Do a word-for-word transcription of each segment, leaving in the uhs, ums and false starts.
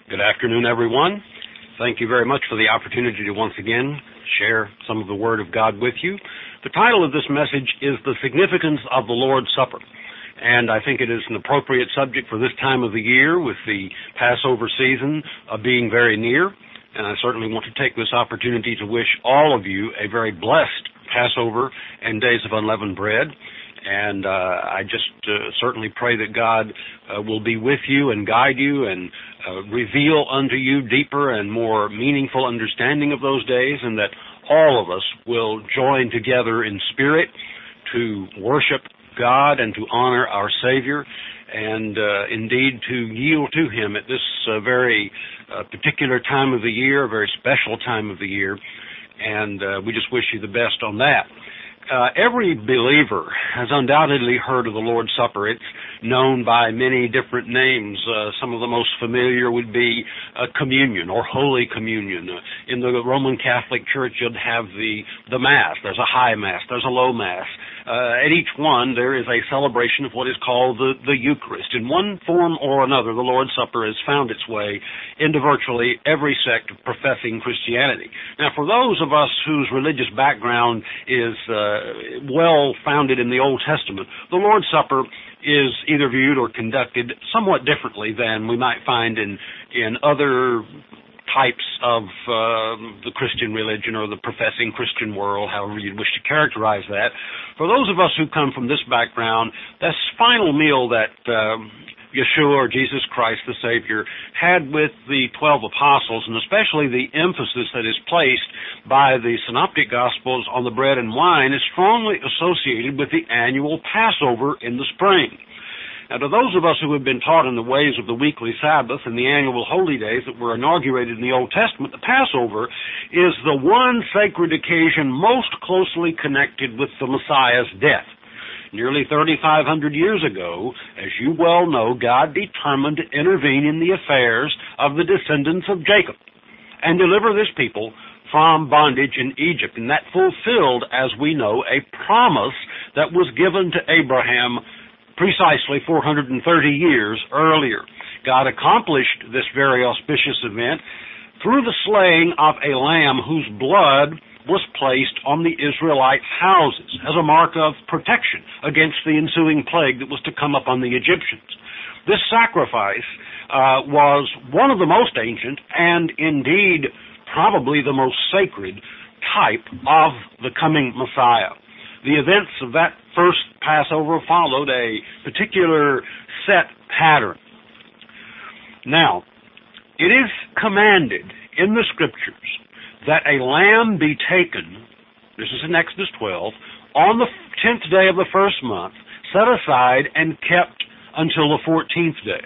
Good afternoon, everyone. Thank you very much for the opportunity to once again share some of the Word of God with you. The title of this message is The Significance of the Lord's Supper, and I think it is an appropriate subject for this time of the year with the Passover season uh, being very near, and I certainly want to take this opportunity to wish all of you a very blessed Passover and Days of Unleavened Bread. And uh, I just uh, certainly pray that God uh, will be with you and guide you and uh, reveal unto you deeper and more meaningful understanding of those days, and that all of us will join together in spirit to worship God and to honor our Savior, and uh, indeed to yield to Him at this uh, very uh, particular time of the year, a very special time of the year, and uh, we just wish you the best on that. Uh, every believer has undoubtedly heard of the Lord's Supper. It's known by many different names. Uh, some of the most familiar would be uh, communion or Holy Communion. Uh, in the Roman Catholic Church, you'd have the, the Mass. There's a high Mass. There's a low Mass. Uh, at each one, there is a celebration of what is called the, the Eucharist. In one form or another, the Lord's Supper has found its way into virtually every sect of professing Christianity. Now, for those of us whose religious background is uh, well founded in the Old Testament, the Lord's Supper is either viewed or conducted somewhat differently than we might find in, in other types of uh, the Christian religion or the professing Christian world, however you wish to characterize that. For those of us who come from this background, this final meal that uh, Yeshua, or Jesus Christ, the Savior, had with the twelve apostles, and especially the emphasis that is placed by the Synoptic Gospels on the bread and wine, is strongly associated with the annual Passover in the spring. Now, to those of us who have been taught in the ways of the weekly Sabbath and the annual holy days that were inaugurated in the Old Testament, the Passover is the one sacred occasion most closely connected with the Messiah's death. Nearly thirty-five hundred years ago, as you well know, God determined to intervene in the affairs of the descendants of Jacob and deliver this people from bondage in Egypt. And that fulfilled, as we know, a promise that was given to Abraham precisely four hundred thirty years earlier. God accomplished this very auspicious event through the slaying of a lamb whose blood was placed on the Israelites' houses as a mark of protection against the ensuing plague that was to come upon the Egyptians. This sacrifice uh, was one of the most ancient and indeed probably the most sacred type of the coming Messiah. The events of that first Passover followed a particular set pattern. Now, it is commanded in the Scriptures that a lamb be taken, this is in Exodus twelve, on the tenth day of the first month, set aside and kept until the fourteenth day.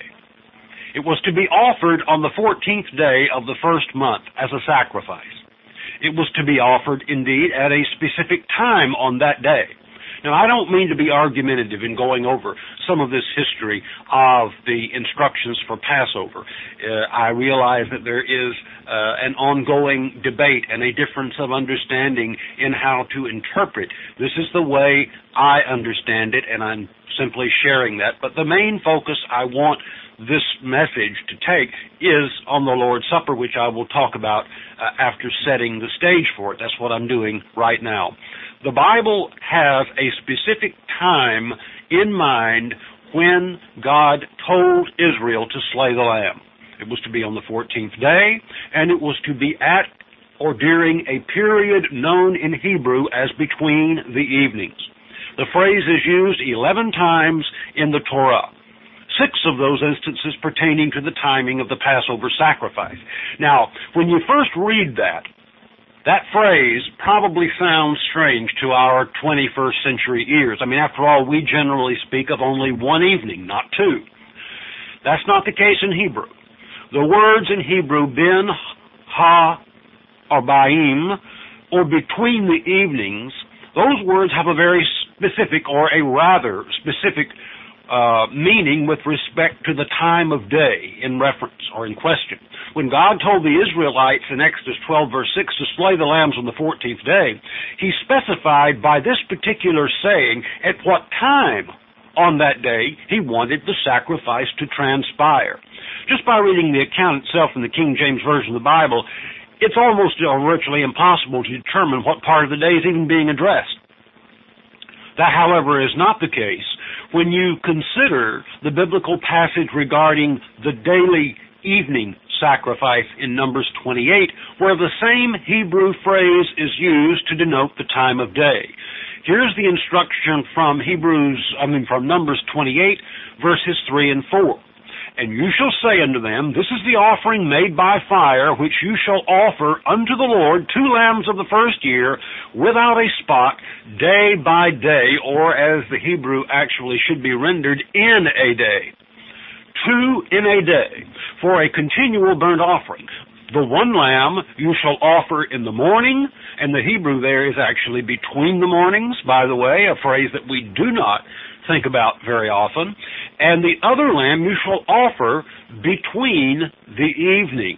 It was to be offered on the fourteenth day of the first month as a sacrifice. It was to be offered, indeed, at a specific time on that day. Now, I don't mean to be argumentative in going over some of this history of the instructions for Passover. Uh, I realize that there is uh, an ongoing debate and a difference of understanding in how to interpret. This is the way I understand it, and I'm simply sharing that. But the main focus I want this message to take is on the Lord's Supper, which I will talk about uh, after setting the stage for it. That's what I'm doing right now. The Bible has a specific time in mind when God told Israel to slay the lamb. It was to be on the fourteenth day, and it was to be at or during a period known in Hebrew as between the evenings. The phrase is used eleven times in the Torah. Six of those instances pertaining to the timing of the Passover sacrifice. Now, when you first read that, that phrase probably sounds strange to our twenty-first century ears. I mean, after all, we generally speak of only one evening, not two. That's not the case in Hebrew. The words in Hebrew, bin, ha, or baim, or between the evenings, those words have a very specific, or a rather specific Uh, meaning with respect to the time of day in reference or in question. When God told the Israelites in Exodus twelve, verse six, to slay the lambs on the fourteenth day, He specified by this particular saying at what time on that day He wanted the sacrifice to transpire. Just by reading the account itself in the King James Version of the Bible, it's almost or virtually impossible to determine what part of the day is even being addressed. That, however, is not the case when you consider the biblical passage regarding the daily evening sacrifice in Numbers twenty-eight, where the same Hebrew phrase is used to denote the time of day. Here's the instruction from Hebrews, I mean from Numbers twenty-eight, verses three and four. And you shall say unto them, This is the offering made by fire, which you shall offer unto the Lord two lambs of the first year, without a spot, day by day, or as the Hebrew actually should be rendered, in a day. Two in a day, for a continual burnt offering. The one lamb you shall offer in the morning, and the Hebrew there is actually between the mornings, by the way, a phrase that we do not think about very often. And the other lamb you shall offer between the evenings.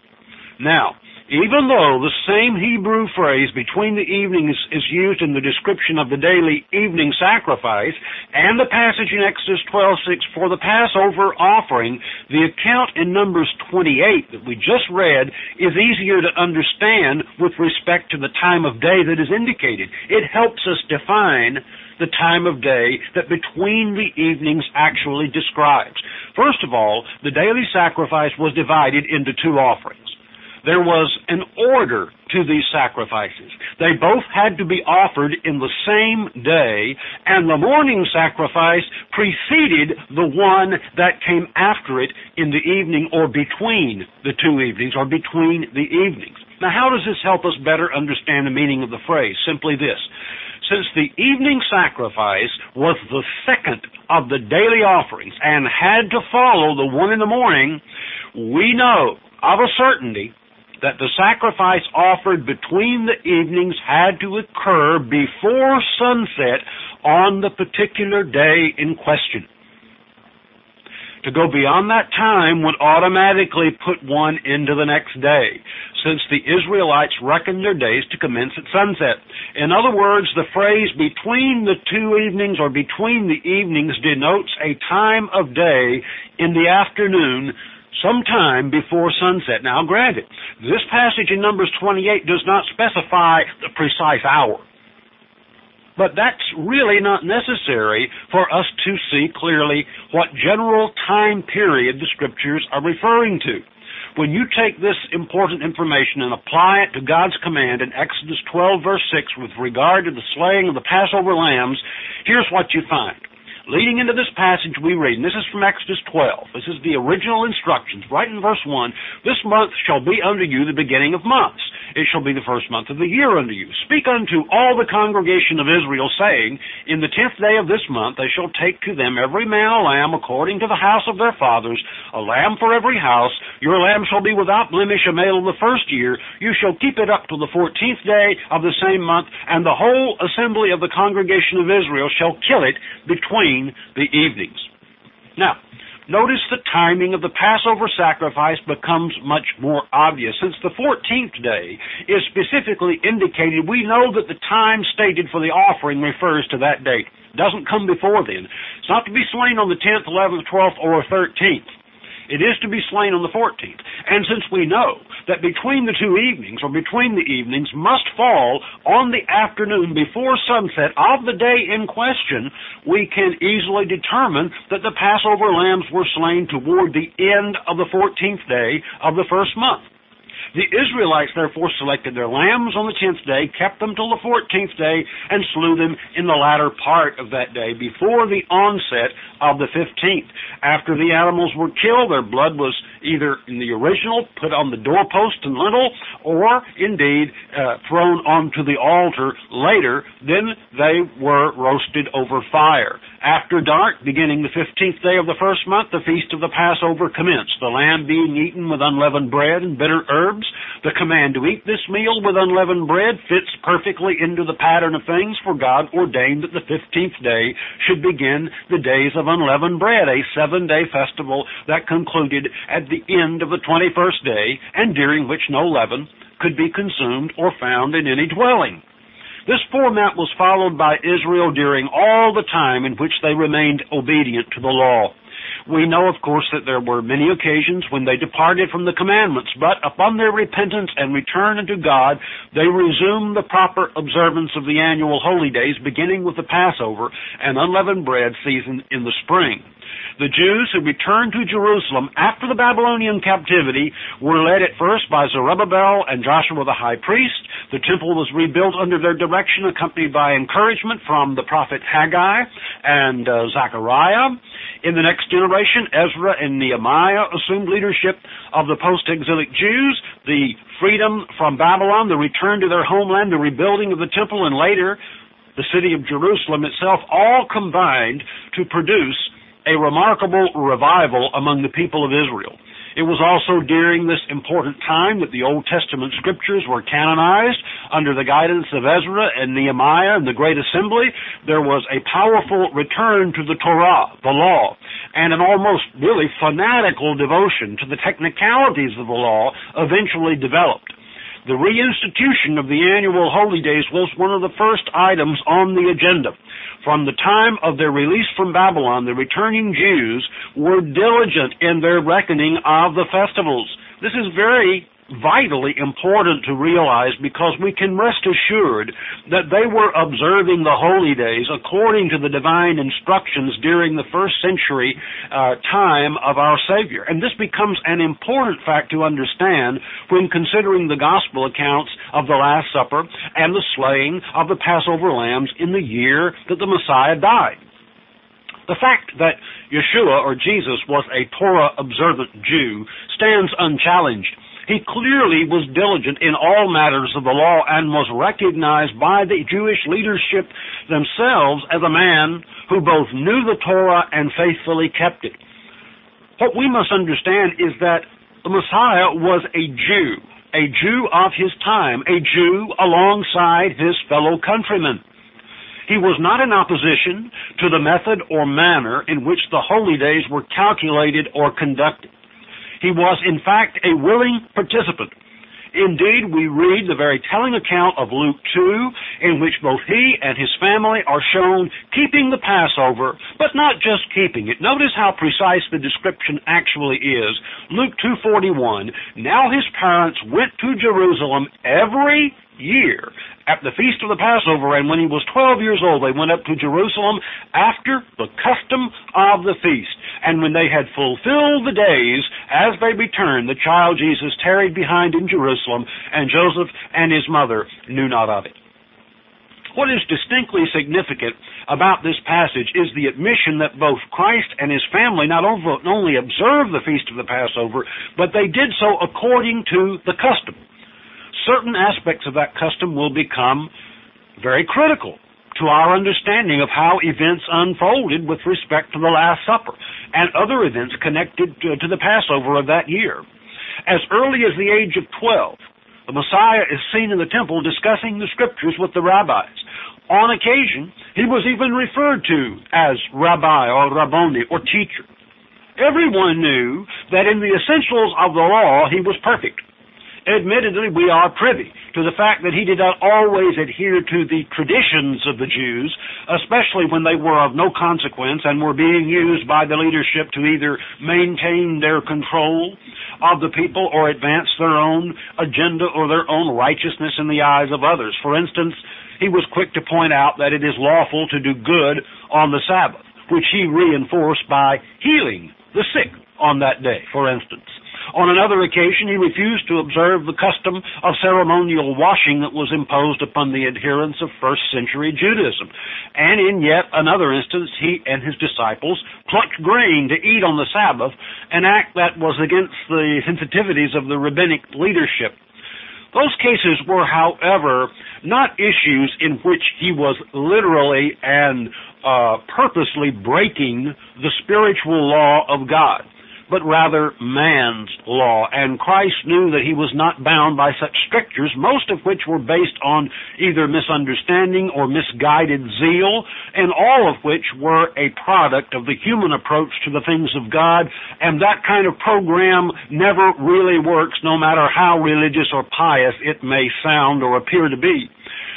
Now, even though the same Hebrew phrase, between the evenings, is used in the description of the daily evening sacrifice, and the passage in Exodus twelve six for the Passover offering, the account in Numbers twenty-eight that we just read is easier to understand with respect to the time of day that is indicated. It helps us define the time of day that between the evenings actually describes. First of all, the daily sacrifice was divided into two offerings. There was an order to these sacrifices. They both had to be offered in the same day, and the morning sacrifice preceded the one that came after it in the evening or between the two evenings or between the evenings. Now, how does this help us better understand the meaning of the phrase? Simply this. Since the evening sacrifice was the second of the daily offerings and had to follow the one in the morning, we know of a certainty that the sacrifice offered between the evenings had to occur before sunset on the particular day in question. To go beyond that time would automatically put one into the next day, since the Israelites reckoned their days to commence at sunset. In other words, the phrase between the two evenings or between the evenings denotes a time of day in the afternoon sometime before sunset. Now, granted, this passage in Numbers twenty-eight does not specify the precise hour. But that's really not necessary for us to see clearly what general time period the Scriptures are referring to. When you take this important information and apply it to God's command in Exodus twelve, verse six, with regard to the slaying of the Passover lambs, here's what you find. Leading into this passage we read, and this is from Exodus twelve. This is the original instructions, right in verse one. This month shall be unto you the beginning of months. It shall be the first month of the year unto you. Speak unto all the congregation of Israel, saying, In the tenth day of this month they shall take to them every man a lamb according to the house of their fathers, a lamb for every house. Your lamb shall be without blemish, a male of the first year. You shall keep it up till the fourteenth day of the same month, and the whole assembly of the congregation of Israel shall kill it between the evenings. Now, notice the timing of the Passover sacrifice becomes much more obvious. Since the fourteenth day is specifically indicated, we know that the time stated for the offering refers to that date. It doesn't come before then. It's not to be slain on the tenth, eleventh, twelfth, or thirteenth. It is to be slain on the fourteenth. And since we know that between the two evenings, or between the evenings, must fall on the afternoon before sunset of the day in question, we can easily determine that the Passover lambs were slain toward the end of the fourteenth day of the first month. The Israelites therefore selected their lambs on the tenth day, kept them till the fourteenth day, and slew them in the latter part of that day, before the onset of the fifteenth. After the animals were killed, their blood was either in the original, put on the doorpost and lintel, or indeed uh, thrown onto the altar later. Then they were roasted over fire. After dark, beginning the fifteenth day of the first month, the feast of the Passover commenced, the lamb being eaten with unleavened bread and bitter herbs. The command to eat this meal with unleavened bread fits perfectly into the pattern of things, for God ordained that the fifteenth day should begin the days of unleavened bread, a seven-day festival that concluded at the end of the twenty-first day, and during which no leaven could be consumed or found in any dwelling. This format was followed by Israel during all the time in which they remained obedient to the law. We know, of course, that there were many occasions when they departed from the commandments, but upon their repentance and return unto God, they resumed the proper observance of the annual holy days, beginning with the Passover and unleavened bread season in the spring. The Jews who returned to Jerusalem after the Babylonian captivity were led at first by Zerubbabel and Joshua the high priest. The temple was rebuilt under their direction, accompanied by encouragement from the prophet Haggai and uh, Zechariah. In the next generation, Ezra and Nehemiah assumed leadership of the post-exilic Jews. The freedom from Babylon, the return to their homeland, the rebuilding of the temple, and later the city of Jerusalem itself all combined to produce a remarkable revival among the people of Israel. It was also during this important time that the Old Testament scriptures were canonized under the guidance of Ezra and Nehemiah and the Great Assembly. There was a powerful return to the Torah, the law, and an almost really fanatical devotion to the technicalities of the law eventually developed. The reinstitution of the annual holy days was one of the first items on the agenda. From the time of their release from Babylon, the returning Jews were diligent in their reckoning of the festivals. This is very vitally important to realize, because we can rest assured that they were observing the holy days according to the divine instructions during the first century uh, time of our Savior. And this becomes an important fact to understand when considering the gospel accounts of the Last Supper and the slaying of the Passover lambs in the year that the Messiah died. The fact that Yeshua, or Jesus, was a Torah-observant Jew stands unchallenged. He clearly was diligent in all matters of the law and was recognized by the Jewish leadership themselves as a man who both knew the Torah and faithfully kept it. What we must understand is that the Messiah was a Jew, a Jew of his time, a Jew alongside his fellow countrymen. He was not in opposition to the method or manner in which the holy days were calculated or conducted. He was, in fact, a willing participant. Indeed, we read the very telling account of Luke two, in which both he and his family are shown keeping the Passover, but not just keeping it. Notice how precise the description actually is. Luke two forty-one, now his parents went to Jerusalem every year at the feast of the Passover, and when he was twelve years old, they went up to Jerusalem after the custom of the feast. And when they had fulfilled the days, as they returned, the child Jesus tarried behind in Jerusalem, and Joseph and his mother knew not of it. What is distinctly significant about this passage is the admission that both Christ and his family not only observed the feast of the Passover, but they did so according to the custom. Certain aspects of that custom will become very critical to our understanding of how events unfolded with respect to the Last Supper and other events connected to, to the Passover of that year. As early as the age of twelve, the Messiah is seen in the temple discussing the scriptures with the rabbis. On occasion, he was even referred to as rabbi or rabboni or teacher. Everyone knew that in the essentials of the law he was perfect. Admittedly, we are privy to the fact that he did not always adhere to the traditions of the Jews, especially when they were of no consequence and were being used by the leadership to either maintain their control of the people or advance their own agenda or their own righteousness in the eyes of others. For instance, he was quick to point out that it is lawful to do good on the Sabbath, which he reinforced by healing the sick on that day, for instance. On another occasion, he refused to observe the custom of ceremonial washing that was imposed upon the adherents of first century Judaism. And in yet another instance, he and his disciples plucked grain to eat on the Sabbath, an act that was against the sensitivities of the rabbinic leadership. Those cases were, however, not issues in which he was literally and uh, purposely breaking the spiritual law of God, but rather man's law. And Christ knew that he was not bound by such strictures, most of which were based on either misunderstanding or misguided zeal, and all of which were a product of the human approach to the things of God, and that kind of program never really works, no matter how religious or pious it may sound or appear to be.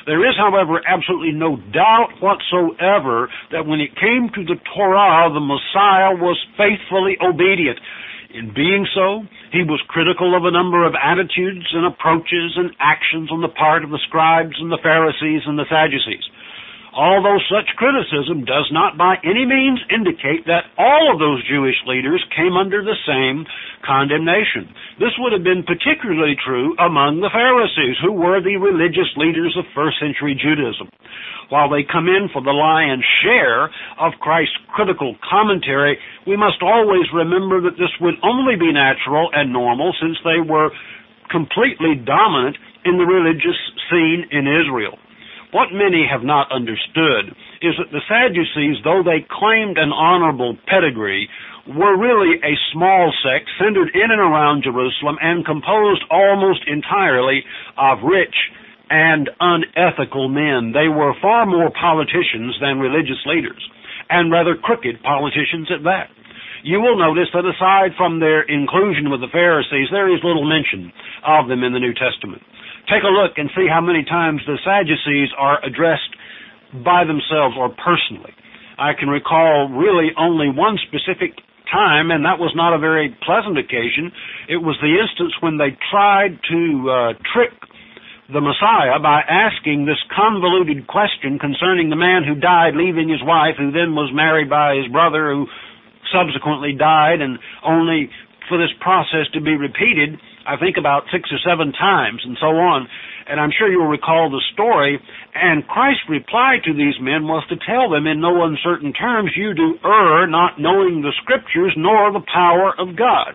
There is, however, absolutely no doubt whatsoever that when it came to the Torah, the Messiah was faithfully obedient. In being so, he was critical of a number of attitudes and approaches and actions on the part of the scribes and the Pharisees and the Sadducees. Although such criticism does not by any means indicate that all of those Jewish leaders came under the same condemnation. This would have been particularly true among the Pharisees, who were the religious leaders of first century Judaism. While they come in for the lion's share of Christ's critical commentary, we must always remember that this would only be natural and normal since they were completely dominant in the religious scene in Israel. What many have not understood is that the Sadducees, though they claimed an honorable pedigree, were really a small sect centered in and around Jerusalem and composed almost entirely of rich and unethical men. They were far more politicians than religious leaders, and rather crooked politicians at that. You will notice that aside from their inclusion with the Pharisees, there is little mention of them in the New Testament. Take a look and see how many times the Sadducees are addressed by themselves or personally. I can recall really only one specific time, and that was not a very pleasant occasion. It was the instance when they tried to uh, trick the Messiah by asking this convoluted question concerning the man who died leaving his wife, who then was married by his brother, who subsequently died, and only for this process to be repeated, I think about six or seven times, and so on. And I'm sure you'll recall the story. And Christ's reply to these men was to tell them in no uncertain terms, you do err, not knowing the Scriptures nor the power of God.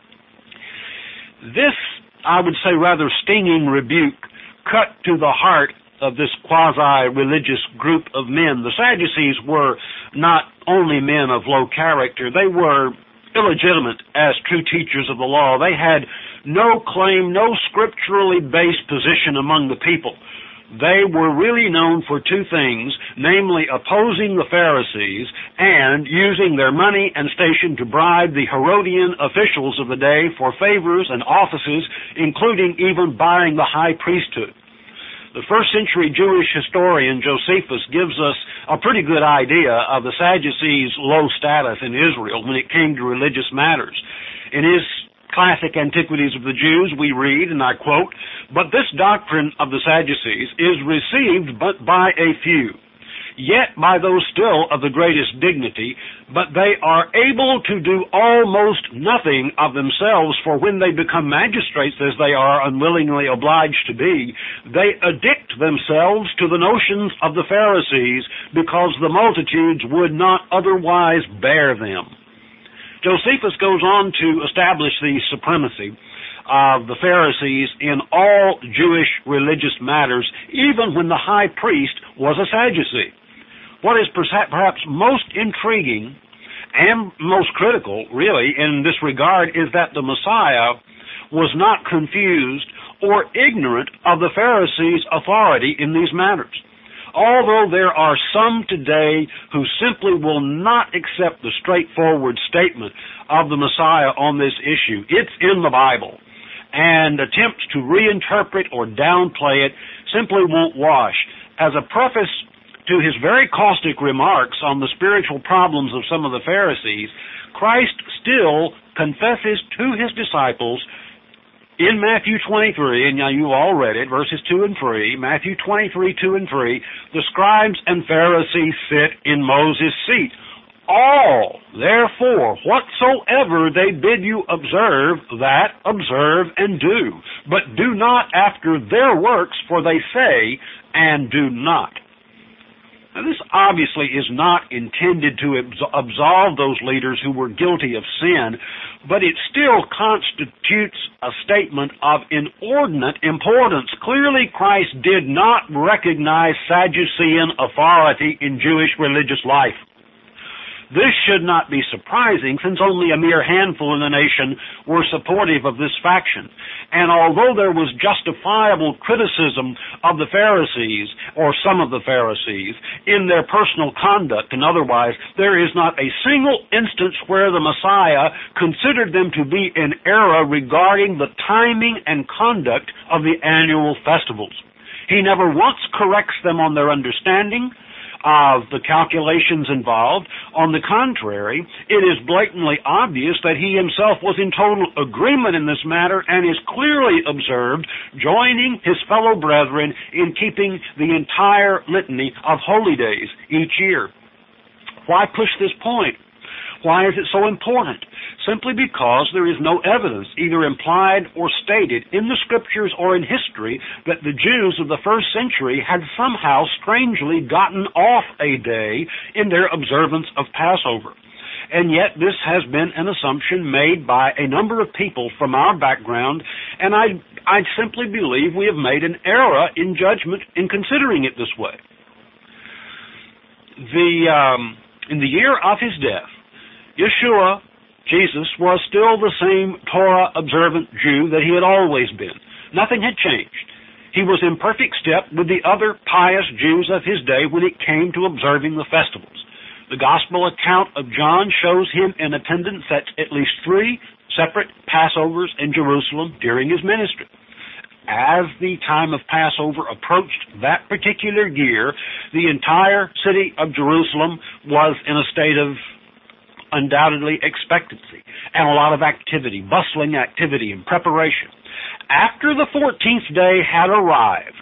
This, I would say, rather stinging rebuke cut to the heart of this quasi-religious group of men. The Sadducees were not only men of low character, they were illegitimate as true teachers of the law. They had no claim, no scripturally based position among the people. They were really known for two things, namely opposing the Pharisees and using their money and station to bribe the Herodian officials of the day for favors and offices, including even buying the high priesthood. The first century Jewish historian Josephus gives us a pretty good idea of the Sadducees' low status in Israel when it came to religious matters. In his classic Antiquities of the Jews, we read, and I quote, "But this doctrine of the Sadducees is received but by a few, yet by those still of the greatest dignity, but they are able to do almost nothing of themselves, for when they become magistrates, as they are unwillingly obliged to be, they addict themselves to the notions of the Pharisees, because the multitudes would not otherwise bear them." Josephus goes on to establish the supremacy of the Pharisees in all Jewish religious matters, even when the high priest was a Sadducee. What is perhaps most intriguing and most critical, really, in this regard is that the Messiah was not confused or ignorant of the Pharisees' authority in these matters. Although there are some today who simply will not accept the straightforward statement of the Messiah on this issue, it's in the Bible, and attempts to reinterpret or downplay it simply won't wash. As a preface to his very caustic remarks on the spiritual problems of some of the Pharisees, Christ still confesses to his disciples in Matthew twenty-three, and now you all read it, verses two and three, Matthew twenty-three, two and three, the scribes and Pharisees sit in Moses' seat. All, therefore, whatsoever they bid you observe, that observe and do. But do not after their works, for they say, and do not. Now, this obviously is not intended to absolve those leaders who were guilty of sin, but it still constitutes a statement of inordinate importance. Clearly, Christ did not recognize Sadducean authority in Jewish religious life. This should not be surprising, since only a mere handful in the nation were supportive of this faction. And although there was justifiable criticism of the Pharisees, or some of the Pharisees, in their personal conduct and otherwise, there is not a single instance where the Messiah considered them to be in error regarding the timing and conduct of the annual festivals. He never once corrects them on their understanding of the calculations involved. On the contrary, it is blatantly obvious that he himself was in total agreement in this matter and is clearly observed joining his fellow brethren in keeping the entire litany of holy days each year. Why push this point? Why is it so important? Simply because there is no evidence, either implied or stated, in the Scriptures or in history that the Jews of the first century had somehow strangely gotten off a day in their observance of Passover. And yet this has been an assumption made by a number of people from our background, and I, I simply believe we have made an error in judgment in considering it this way. The, um, in the year of his death, Yeshua, Jesus, was still the same Torah-observant Jew that he had always been. Nothing had changed. He was in perfect step with the other pious Jews of his day when it came to observing the festivals. The Gospel account of John shows him in attendance at at least three separate Passovers in Jerusalem during his ministry. As the time of Passover approached that particular year, the entire city of Jerusalem was in a state of undoubtedly expectancy and a lot of activity, bustling activity and preparation. After the fourteenth day had arrived,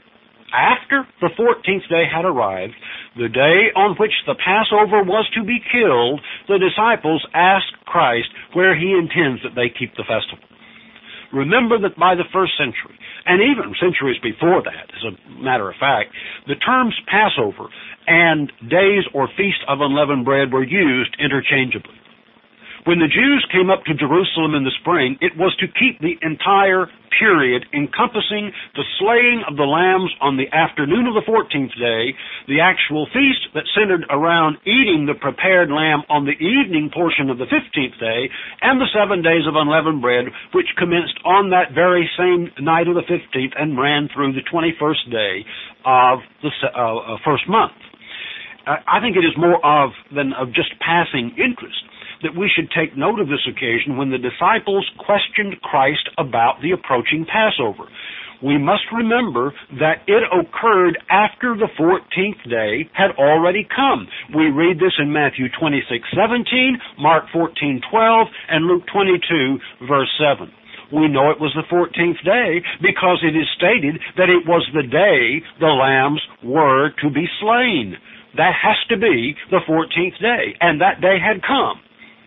after the fourteenth day had arrived, the day on which the Passover was to be killed, the disciples asked Christ where he intends that they keep the festival. Remember that by the first century, and even centuries before that, as a matter of fact, the terms Passover and days or feast of unleavened bread were used interchangeably. When the Jews came up to Jerusalem in the spring, it was to keep the entire period encompassing the slaying of the lambs on the afternoon of the fourteenth day, the actual feast that centered around eating the prepared lamb on the evening portion of the fifteenth day, and the seven days of unleavened bread, which commenced on that very same night of the fifteenth and ran through the twenty-first day of the uh, first month. Uh, I think it is more of than of just passing interest that we should take note of this occasion when the disciples questioned Christ about the approaching Passover. We must remember that it occurred after the fourteenth day had already come. We read this in Matthew twenty-six seventeen, Mark fourteen twelve, and Luke twenty-two, verse seven. We know it was the fourteenth day because it is stated that it was the day the lambs were to be slain. That has to be the fourteenth day, and that day had come.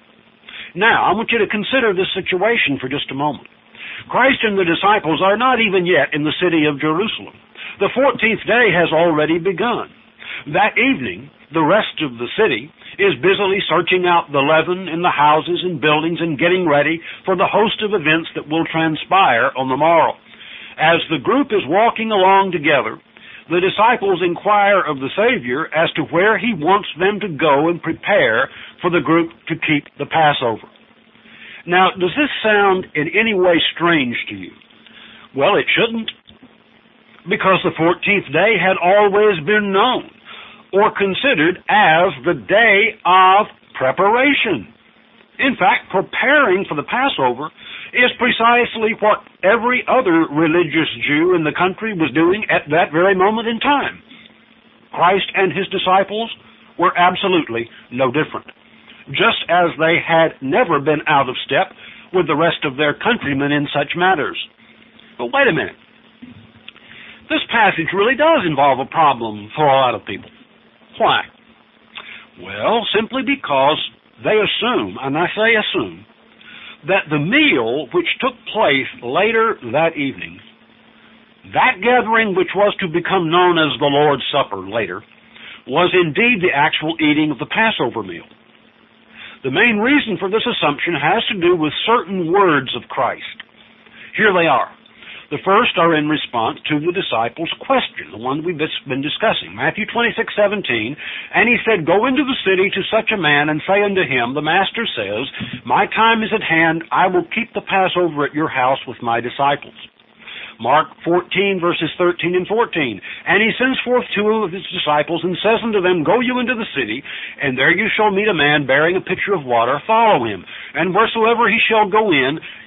Now, I want you to consider this situation for just a moment. Christ and the disciples are not even yet in the city of Jerusalem. The fourteenth day has already begun. That evening, the rest of the city is busily searching out the leaven in the houses and buildings and getting ready for the host of events that will transpire on the morrow. As the group is walking along together, the disciples inquire of the Savior as to where he wants them to go and prepare for the group to keep the Passover. Now, does this sound in any way strange to you? Well, it shouldn't, because the fourteenth day had always been known or considered as the day of preparation. In fact, preparing for the Passover is precisely what every other religious Jew in the country was doing at that very moment in time. Christ and his disciples were absolutely no different, just as they had never been out of step with the rest of their countrymen in such matters. But wait a minute. This passage really does involve a problem for a lot of people. Why? Well, simply because they assume, and I say assume, that the meal which took place later that evening, that gathering which was to become known as the Lord's Supper later, was indeed the actual eating of the Passover meal. The main reason for this assumption has to do with certain words of Christ. Here they are. The first are in response to the disciples' question, the one we've been discussing. Matthew twenty-six seventeen, and he said, "Go into the city to such a man, and say unto him, the Master says, My time is at hand, I will keep the Passover at your house with my disciples." Mark fourteen, verses thirteen and fourteen. And he sends forth two of his disciples, and says unto them, Go you into the city, and there you shall meet a man bearing a pitcher of water, follow him. And wheresoever he shall go in,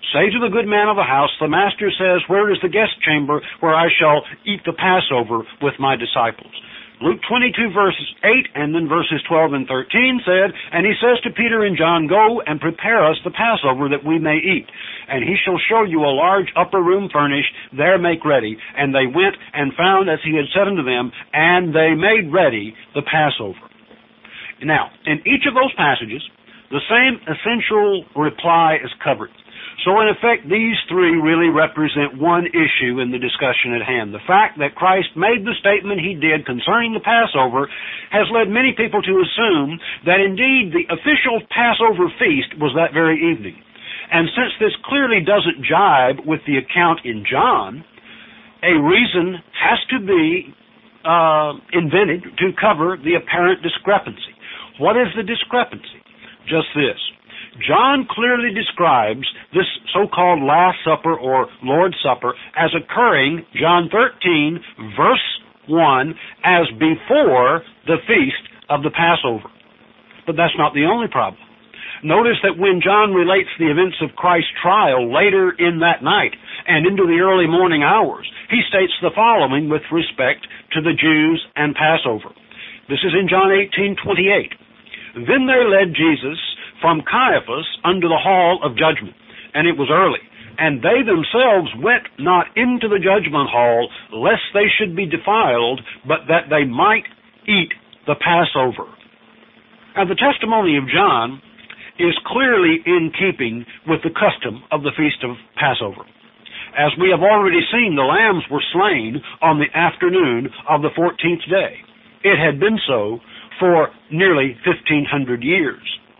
Say to the good man of the house, the master says, where is the guest chamber where I shall eat the Passover with my disciples? Luke twenty-two, verses eight, and then verses twelve and thirteen said, and he says to Peter and John, go and prepare us the Passover that we may eat. And he shall show you a large upper room furnished, there make ready. And they went and found as he had said unto them, and they made ready the Passover. Now, in each of those passages, the same essential reply is covered. So in effect, these three really represent one issue in the discussion at hand. The fact that Christ made the statement he did concerning the Passover has led many people to assume that indeed the official Passover feast was that very evening. And since this clearly doesn't jibe with the account in John, a reason has to be uh, invented to cover the apparent discrepancy. What is the discrepancy? Just this. John clearly describes this so-called Last Supper or Lord's Supper as occurring, John thirteen, verse one, as before the feast of the Passover. But that's not the only problem. Notice that when John relates the events of Christ's trial later in that night and into the early morning hours, he states the following with respect to the Jews and Passover. This is in John eighteen twenty-eight. Then they led Jesus from Caiaphas unto the hall of judgment, and it was early. And they themselves went not into the judgment hall, lest they should be defiled, but that they might eat the Passover. Now the testimony of John is clearly in keeping with the custom of the Feast of Passover. As we have already seen, the lambs were slain on the afternoon of the fourteenth day. It had been so for nearly fifteen hundred years.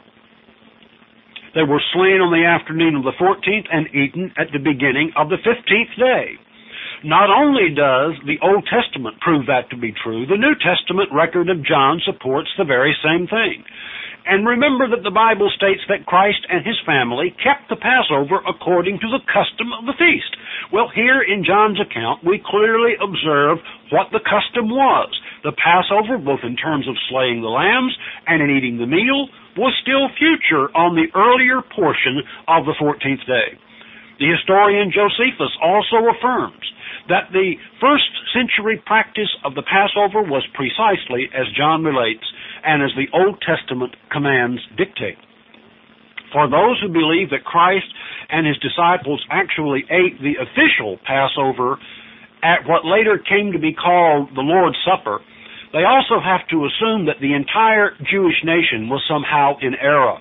They were slain on the afternoon of the fourteenth and eaten at the beginning of the fifteenth day. Not only does the Old Testament prove that to be true, the New Testament record of John supports the very same thing. And remember that the Bible states that Christ and his family kept the Passover according to the custom of the feast. Well, here in John's account, we clearly observe what the custom was. The Passover, both in terms of slaying the lambs and in eating the meal, was still future on the earlier portion of the fourteenth day. The historian Josephus also affirms that the first century practice of the Passover was precisely as John relates and as the Old Testament commands dictate. For those who believe that Christ and his disciples actually ate the official Passover at what later came to be called the Lord's Supper, they also have to assume that the entire Jewish nation was somehow in error,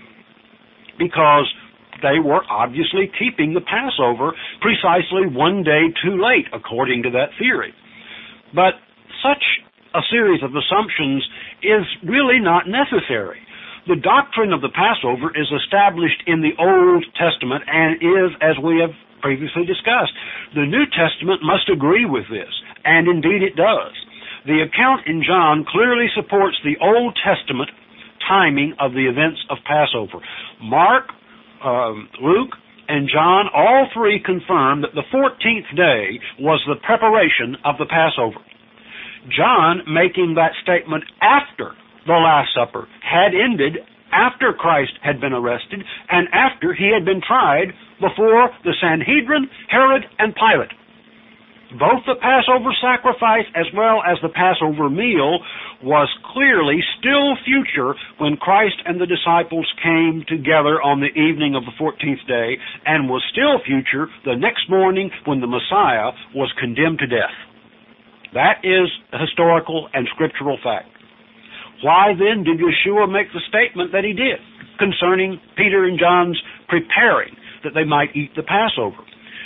because they were obviously keeping the Passover precisely one day too late, according to that theory. But such a series of assumptions is really not necessary. The doctrine of the Passover is established in the Old Testament and is, as we have previously discussed, the New Testament must agree with this, and indeed it does. The account in John clearly supports the Old Testament timing of the events of Passover. Mark, um, Luke, and John, all three confirm that the fourteenth day was the preparation of the Passover. John, making that statement after the Last Supper had ended, after Christ had been arrested, and after he had been tried before the Sanhedrin, Herod, and Pilate. Both the Passover sacrifice as well as the Passover meal was clearly still future when Christ and the disciples came together on the evening of the fourteenth day, and was still future the next morning when the Messiah was condemned to death. That is a historical and scriptural fact. Why then did Yeshua make the statement that he did concerning Peter and John's preparing that they might eat the Passover?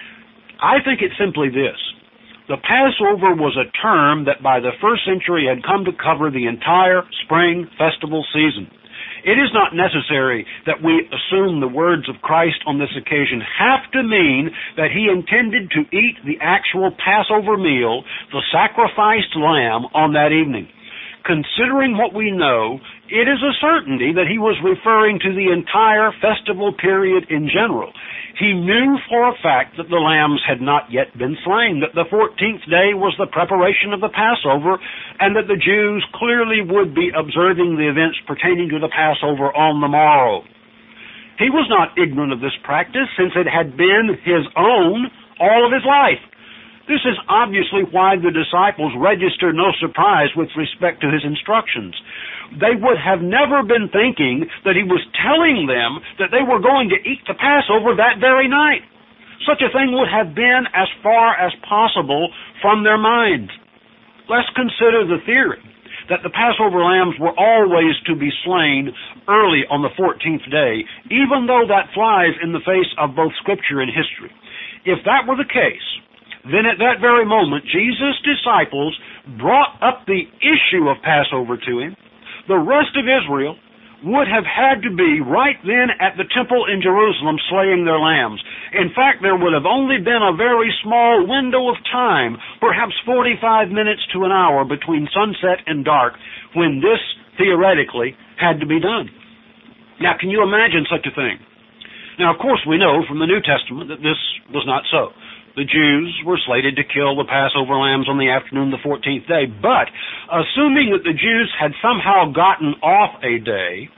I think it's simply this. The Passover was a term that by the first century had come to cover the entire spring festival season. It is not necessary that we assume the words of Christ on this occasion have to mean that he intended to eat the actual Passover meal, the sacrificed lamb, on that evening. Considering what we know, it is a certainty that he was referring to the entire festival period in general. He knew for a fact that the lambs had not yet been slain, that the fourteenth day was the preparation of the Passover, and that the Jews clearly would be observing the events pertaining to the Passover on the morrow. He was not ignorant of this practice, since it had been his own all of his life. This is obviously why the disciples register no surprise with respect to his instructions. They would have never been thinking that he was telling them that they were going to eat the Passover that very night. Such a thing would have been as far as possible from their minds. Let's consider the theory that the Passover lambs were always to be slain early on the fourteenth day, even though that flies in the face of both Scripture and history. If that were the case, then at that very moment, Jesus' disciples brought up the issue of Passover to him. The rest of Israel would have had to be right then at the temple in Jerusalem slaying their lambs. In fact, there would have only been a very small window of time, perhaps forty-five minutes to an hour between sunset and dark, when this, theoretically, had to be done. Now, can you imagine such a thing? Now, of course, we know from the New Testament that this was not so. The Jews were slated to kill the Passover lambs on the afternoon of the fourteenth day, but assuming that the Jews had somehow gotten off a day,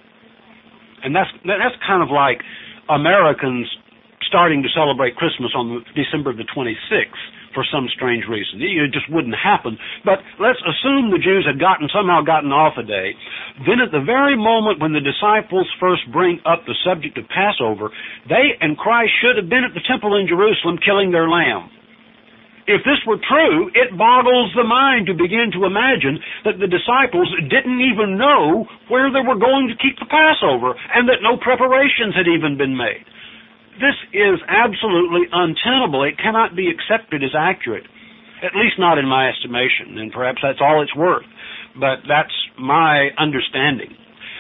and that's that's kind of like Americans starting to celebrate Christmas on December the twenty-sixth for some strange reason. It just wouldn't happen. But let's assume the Jews had gotten somehow gotten off a day. Then at the very moment when the disciples first bring up the subject of Passover, they and Christ should have been at the temple in Jerusalem killing their lamb. If this were true, it boggles the mind to begin to imagine that the disciples didn't even know where they were going to keep the Passover and that no preparations had even been made. This is absolutely untenable. It cannot be accepted as accurate, at least not in my estimation, and perhaps that's all it's worth, but that's my understanding.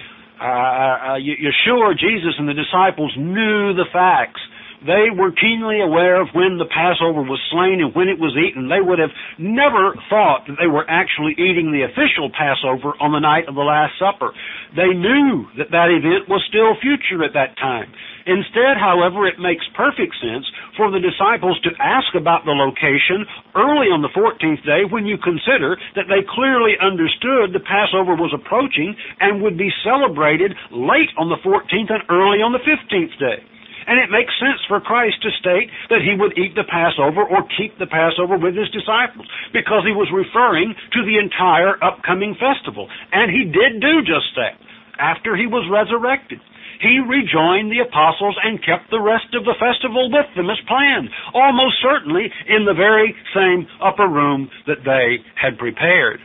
Uh, uh, Yeshua, Jesus, and the disciples knew the facts. They were keenly aware of when the Passover was slain and when it was eaten. They would have never thought that they were actually eating the official Passover on the night of the Last Supper. They knew that that event was still future at that time. Instead, however, it makes perfect sense for the disciples to ask about the location early on the fourteenth day when you consider that they clearly understood the Passover was approaching and would be celebrated late on the fourteenth and early on the fifteenth day. And it makes sense for Christ to state that he would eat the Passover or keep the Passover with his disciples, because he was referring to the entire upcoming festival. And he did do just that after he was resurrected. He rejoined the apostles and kept the rest of the festival with them as planned, almost certainly in the very same upper room that they had prepared.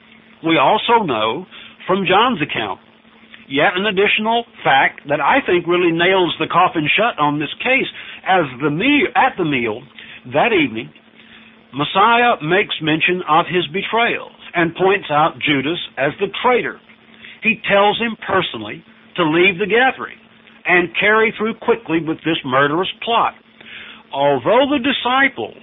We also know from John's account yet an additional fact that I think really nails the coffin shut on this case. As the meal, at the meal that evening, Messiah makes mention of his betrayal and points out Judas as the traitor. He tells him personally to leave the gathering and carry through quickly with this murderous plot. Although the disciples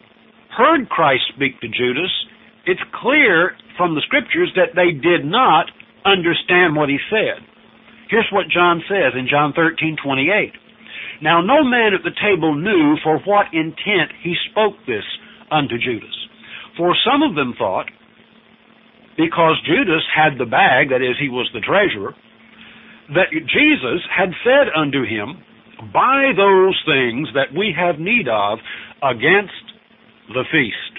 heard Christ speak to Judas, it's clear from the Scriptures that they did not understand what he said. Here's what John says in John thirteen twenty-eight. Now no man at the table knew for what intent he spoke this unto Judas. For some of them thought, because Judas had the bag, that is, he was the treasurer, that Jesus had said unto him, buy those things that we have need of against the feast.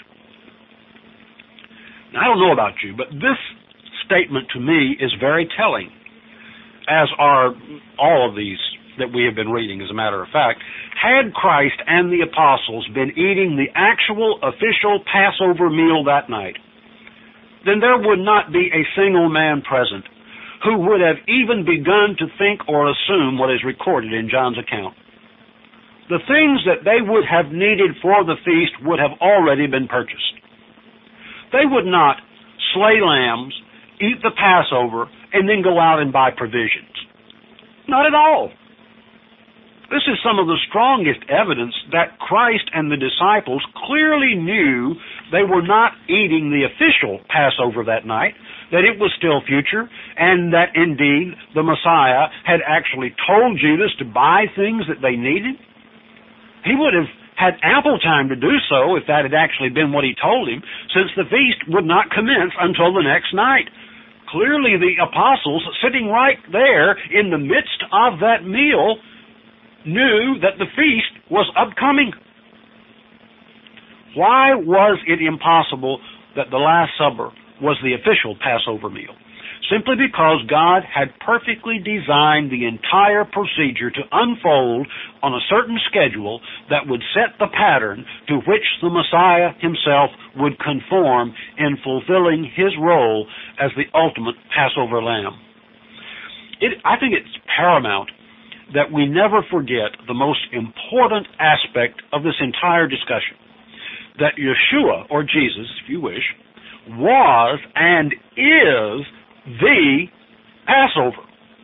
Now, I don't know about you, but this statement to me is very telling, as are all of these that we have been reading, as a matter of fact. Had Christ and the apostles been eating the actual official Passover meal that night, then there would not be a single man present who would have even begun to think or assume what is recorded in John's account. The things that they would have needed for the feast would have already been purchased. They would not slay lambs, eat the Passover, and then go out and buy provisions. Not at all. This is some of the strongest evidence that Christ and the disciples clearly knew they were not eating the official Passover that night, that it was still future, and that indeed the Messiah had actually told Judas to buy things that they needed. He would have had ample time to do so if that had actually been what he told him, since the feast would not commence until the next night. Clearly the apostles, sitting right there in the midst of that meal, knew that the feast was upcoming. Why was it impossible that the Last Supper was the official Passover meal? Simply because God had perfectly designed the entire procedure to unfold on a certain schedule that would set the pattern to which the Messiah himself would conform in fulfilling his role as the ultimate Passover lamb. It, I think it's paramount that we never forget the most important aspect of this entire discussion, that Yeshua, or Jesus, if you wish, was and is the Passover.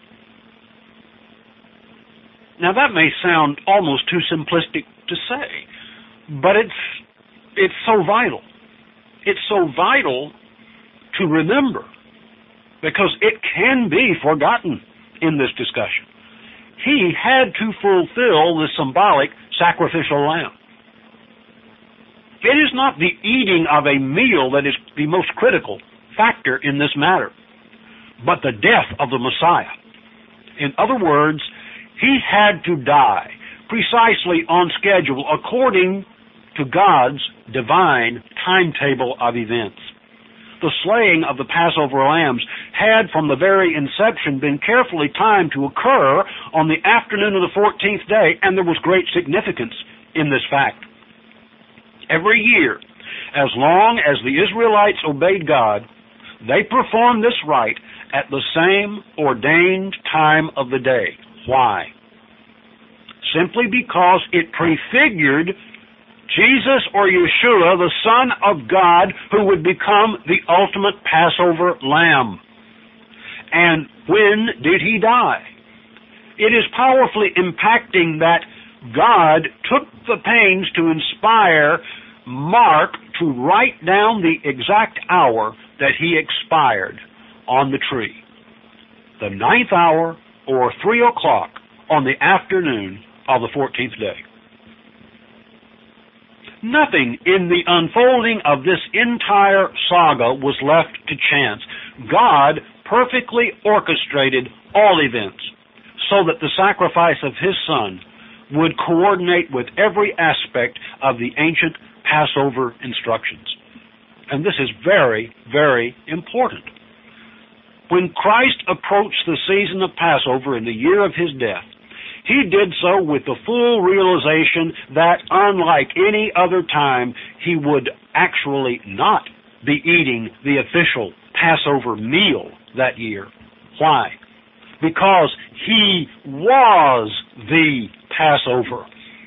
Now that may sound almost too simplistic to say, but it's it's so vital. It's so vital to remember, because it can be forgotten in this discussion. He had to fulfill the symbolic sacrificial lamb. It is not the eating of a meal that is the most critical factor in this matter, but the death of the Messiah. In other words, he had to die precisely on schedule according to God's divine timetable of events. The slaying of the Passover lambs had from the very inception been carefully timed to occur on the afternoon of the fourteenth day, and there was great significance in this fact. Every year, as long as the Israelites obeyed God, they performed this rite at the same ordained time of the day. Why? Simply because it prefigured Jesus, or Yeshua, the Son of God, who would become the ultimate Passover lamb. And when did he die? It is powerfully impacting that God took the pains to inspire Mark to write down the exact hour that he expired on the tree. The ninth hour, or three o'clock, on the afternoon of the fourteenth day. Nothing in the unfolding of this entire saga was left to chance. God perfectly orchestrated all events so that the sacrifice of his Son would coordinate with every aspect of the ancient Passover instructions. And this is very, very important. When Christ approached the season of Passover in the year of his death, he did so with the full realization that, unlike any other time, he would actually not be eating the official Passover meal that year. Why? Because he was the Passover.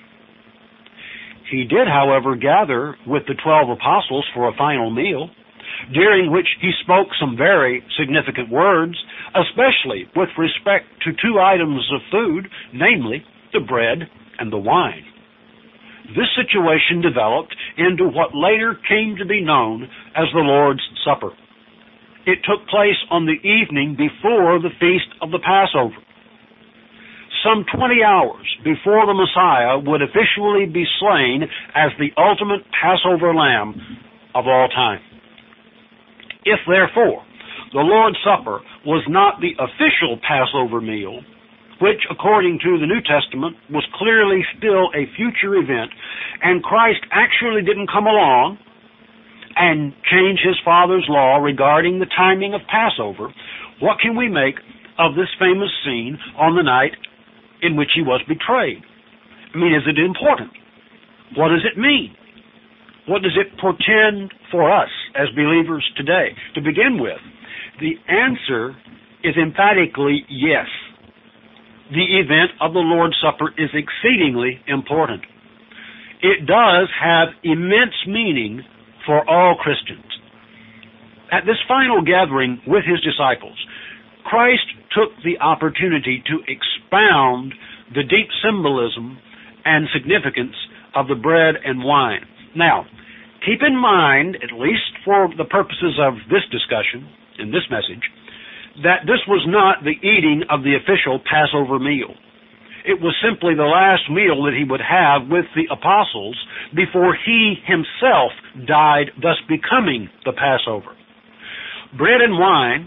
He did, however, gather with the twelve apostles for a final meal, during which he spoke some very significant words, especially with respect to two items of food, namely the bread and the wine. This situation developed into what later came to be known as the Lord's Supper. It took place on the evening before the feast of the Passover, some twenty hours before the Messiah would officially be slain as the ultimate Passover lamb of all time. If, therefore, the Lord's Supper was not the official Passover meal, which, according to the New Testament, was clearly still a future event, and Christ actually didn't come along and change his Father's law regarding the timing of Passover, what can we make of this famous scene on the night in which he was betrayed? I mean, is it important? What does it mean? What does it portend for us as believers today? To begin with, the answer is emphatically yes. The event of the Lord's Supper is exceedingly important. It does have immense meaning for all Christians. At this final gathering with his disciples, Christ took the opportunity to expound the deep symbolism and significance of the bread and wine. Now, keep in mind, at least for the purposes of this discussion, in this message, that this was not the eating of the official Passover meal. It was simply the last meal that he would have with the apostles before he himself died, thus becoming the Passover. Bread and wine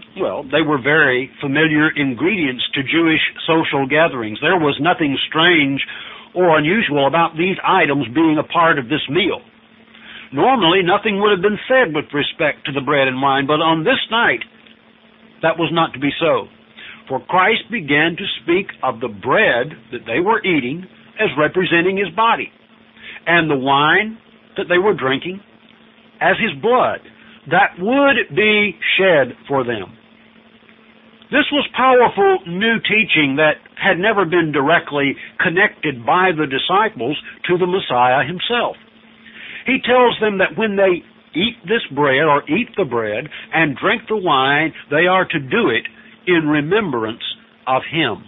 Well, they were very familiar ingredients to Jewish social gatherings. There was nothing strange or unusual about these items being a part of this meal. Normally, nothing would have been said with respect to the bread and wine, but on this night, that was not to be so. For Christ began to speak of the bread that they were eating as representing His body, and the wine that they were drinking as His blood that would be shed for them. This was powerful new teaching that had never been directly connected by the disciples to the Messiah Himself. He tells them that when they eat this bread or eat the bread and drink the wine, they are to do it in remembrance of Him.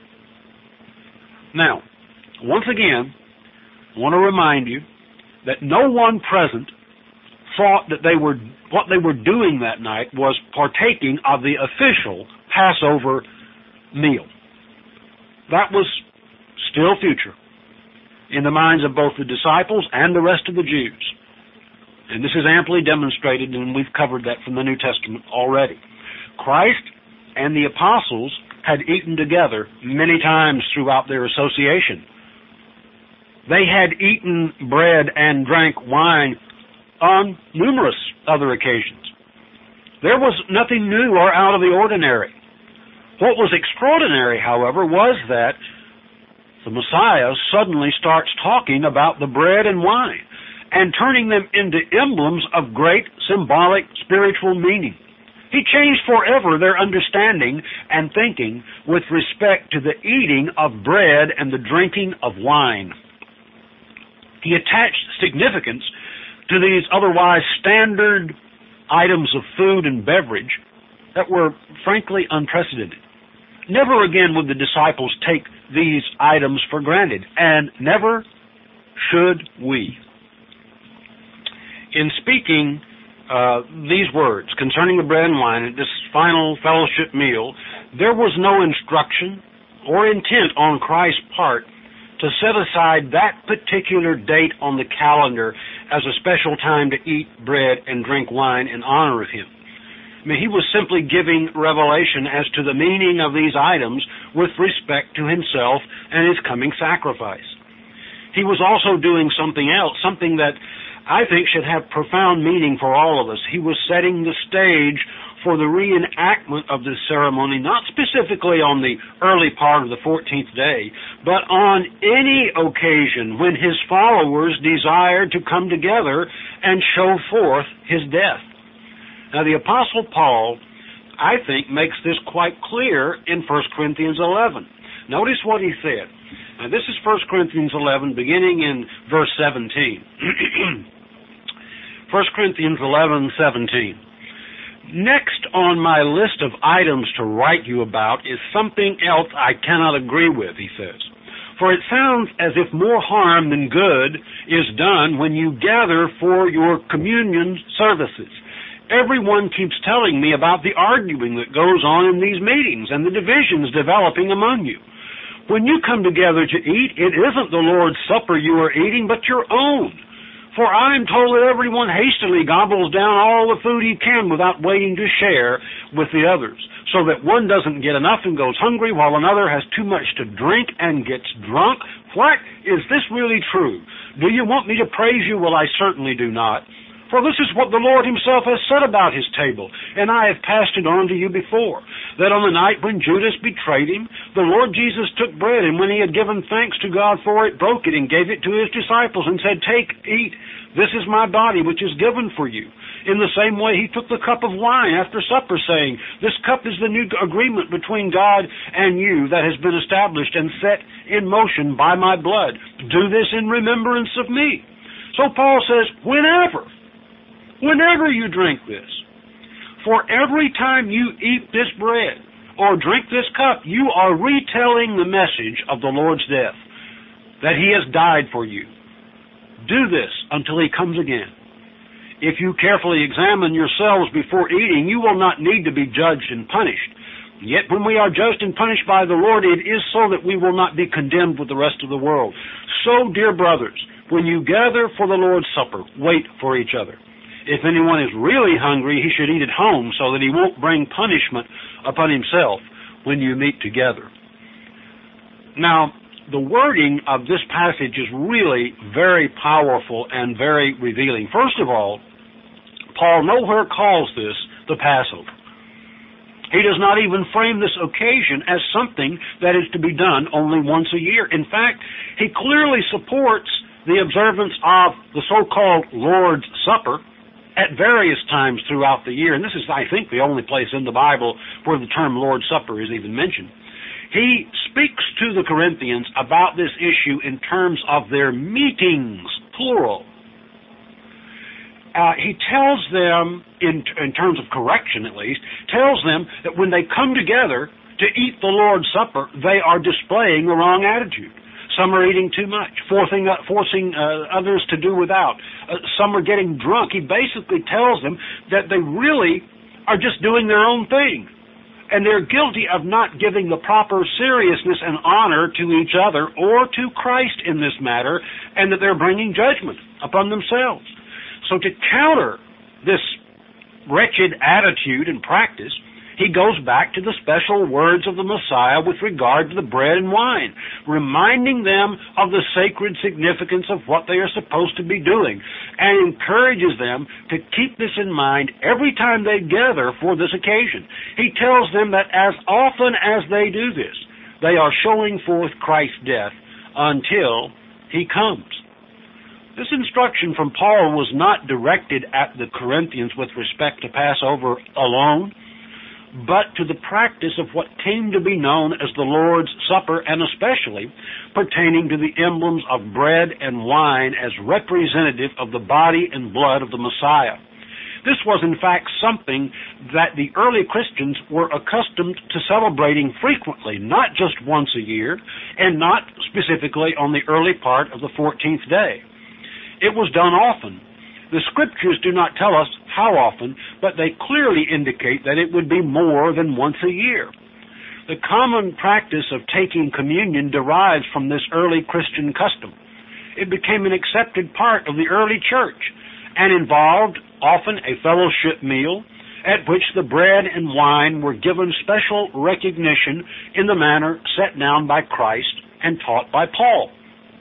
Now, once again, I want to remind you that no one present thought that they were what they were doing that night was partaking of the official Passover meal. That was still future in the minds of both the disciples and the rest of the Jews. And this is amply demonstrated, and we've covered that from the New Testament already. Christ and the apostles had eaten together many times throughout their association. They had eaten bread and drank wine on numerous other occasions. There was nothing new or out of the ordinary. What was extraordinary, however, was that the Messiah suddenly starts talking about the bread and wine and turning them into emblems of great symbolic spiritual meaning. He changed forever their understanding and thinking with respect to the eating of bread and the drinking of wine. He attached significance to these otherwise standard items of food and beverage that were frankly unprecedented. Never again would the disciples take these items for granted, and never should we. In speaking uh, these words concerning the bread and wine at this final fellowship meal, there was no instruction or intent on Christ's part to set aside that particular date on the calendar as a special time to eat bread and drink wine in honor of Him. I mean, He was simply giving revelation as to the meaning of these items with respect to Himself and His coming sacrifice. He was also doing something else, something that I think should have profound meaning for all of us. He was setting the stage for the reenactment of this ceremony, not specifically on the early part of the fourteenth day, but on any occasion when His followers desired to come together and show forth His death. Now, the Apostle Paul, I think, makes this quite clear in First Corinthians eleven. Notice what he said. Now, this is First Corinthians eleven, beginning in verse seventeen. First Corinthians eleven, seventeen. Next on my list of items to write you about is something else I cannot agree with, he says. For it sounds as if more harm than good is done when you gather for your communion services. Everyone keeps telling me about the arguing that goes on in these meetings and the divisions developing among you. When you come together to eat, it isn't the Lord's Supper you are eating, but your own. For I am told that everyone hastily gobbles down all the food he can without waiting to share with the others, so that one doesn't get enough and goes hungry, while another has too much to drink and gets drunk. What? Is this really true? Do you want me to praise you? Well, I certainly do not. For this is what the Lord Himself has said about His table, and I have passed it on to you before, that on the night when Judas betrayed Him, the Lord Jesus took bread, and when He had given thanks to God for it, broke it and gave it to His disciples and said, "Take, eat, this is my body which is given for you." In the same way, He took the cup of wine after supper, saying, "This cup is the new agreement between God and you that has been established and set in motion by my blood. Do this in remembrance of me." So Paul says, whenever, whenever you drink this, for every time you eat this bread or drink this cup, you are retelling the message of the Lord's death, that He has died for you. Do this until He comes again. If you carefully examine yourselves before eating, you will not need to be judged and punished. Yet when we are judged and punished by the Lord, it is so that we will not be condemned with the rest of the world. So, dear brothers, when you gather for the Lord's Supper, wait for each other. If anyone is really hungry, he should eat at home so that he won't bring punishment upon himself when you meet together. Now, the wording of this passage is really very powerful and very revealing. First of all, Paul nowhere calls this the Passover. He does not even frame this occasion as something that is to be done only once a year. In fact, he clearly supports the observance of the so-called Lord's Supper at various times throughout the year. And this is, I think, the only place in the Bible where the term Lord's Supper is even mentioned. He speaks to the Corinthians about this issue in terms of their meetings, plural. Uh, he tells them, in, in terms of correction at least, tells them that when they come together to eat the Lord's Supper, they are displaying the wrong attitude. Some are eating too much, forcing, uh, forcing uh, others to do without. Uh, some are getting drunk. He basically tells them that they really are just doing their own thing. And they're guilty of not giving the proper seriousness and honor to each other or to Christ in this matter, and that they're bringing judgment upon themselves. So to counter this wretched attitude and practice, he goes back to the special words of the Messiah with regard to the bread and wine, reminding them of the sacred significance of what they are supposed to be doing, and encourages them to keep this in mind every time they gather for this occasion. He tells them that as often as they do this, they are showing forth Christ's death until he comes. This instruction from Paul was not directed at the Corinthians with respect to Passover alone, but to the practice of what came to be known as the Lord's Supper, and especially pertaining to the emblems of bread and wine as representative of the body and blood of the Messiah. This was, in fact, something that the early Christians were accustomed to celebrating frequently, not just once a year, and not specifically on the early part of the fourteenth day. It was done often. The Scriptures do not tell us how often, but they clearly indicate that it would be more than once a year. The common practice of taking communion derives from this early Christian custom. It became an accepted part of the early church and involved often a fellowship meal at which the bread and wine were given special recognition in the manner set down by Christ and taught by Paul.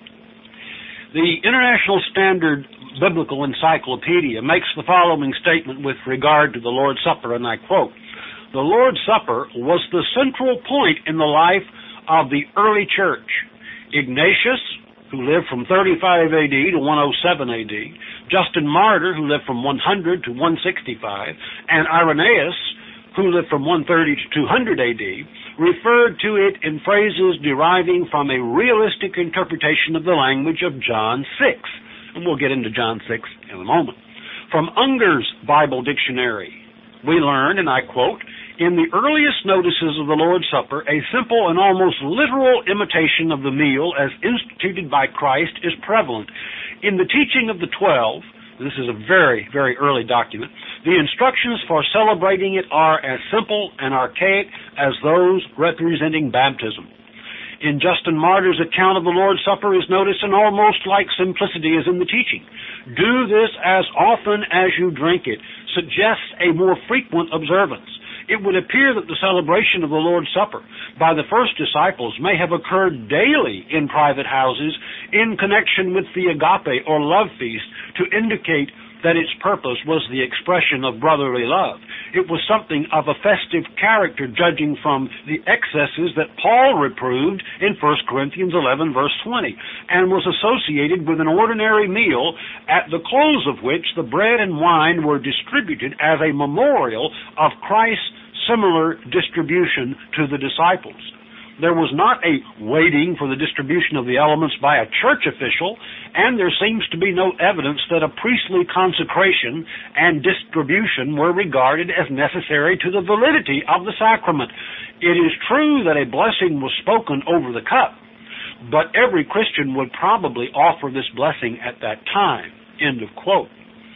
The International Standard Biblical Encyclopedia makes the following statement with regard to the Lord's Supper, and I quote, "The Lord's Supper was the central point in the life of the early church. Ignatius, who lived from thirty-five A D to one oh seven A D, Justin Martyr, who lived from one hundred to one sixty-five, and Irenaeus, who lived from one thirty to two hundred A D, referred to it in phrases deriving from a realistic interpretation of the language of John six. And we'll get into John six in a moment. From Unger's Bible Dictionary, we learn, and I quote, "In the earliest notices of the Lord's Supper, a simple and almost literal imitation of the meal as instituted by Christ is prevalent. In the teaching of the Twelve," this is a very, very early document, "the instructions for celebrating it are as simple and archaic as those representing baptism. In Justin Martyr's account of the Lord's Supper is noticed an almost like simplicity as in the teaching. Do this as often as you drink it suggests a more frequent observance. It would appear that the celebration of the Lord's Supper by the first disciples may have occurred daily in private houses in connection with the agape or love feast to indicate that its purpose was the expression of brotherly love. It was something of a festive character, judging from the excesses that Paul reproved in First Corinthians eleven, verse twenty, and was associated with an ordinary meal, at the close of which the bread and wine were distributed as a memorial of Christ's similar distribution to the disciples. There was not a waiting for the distribution of the elements by a church official, and there seems to be no evidence that a priestly consecration and distribution were regarded as necessary to the validity of the sacrament. It is true that a blessing was spoken over the cup, but every Christian would probably offer this blessing at that time." End of quote.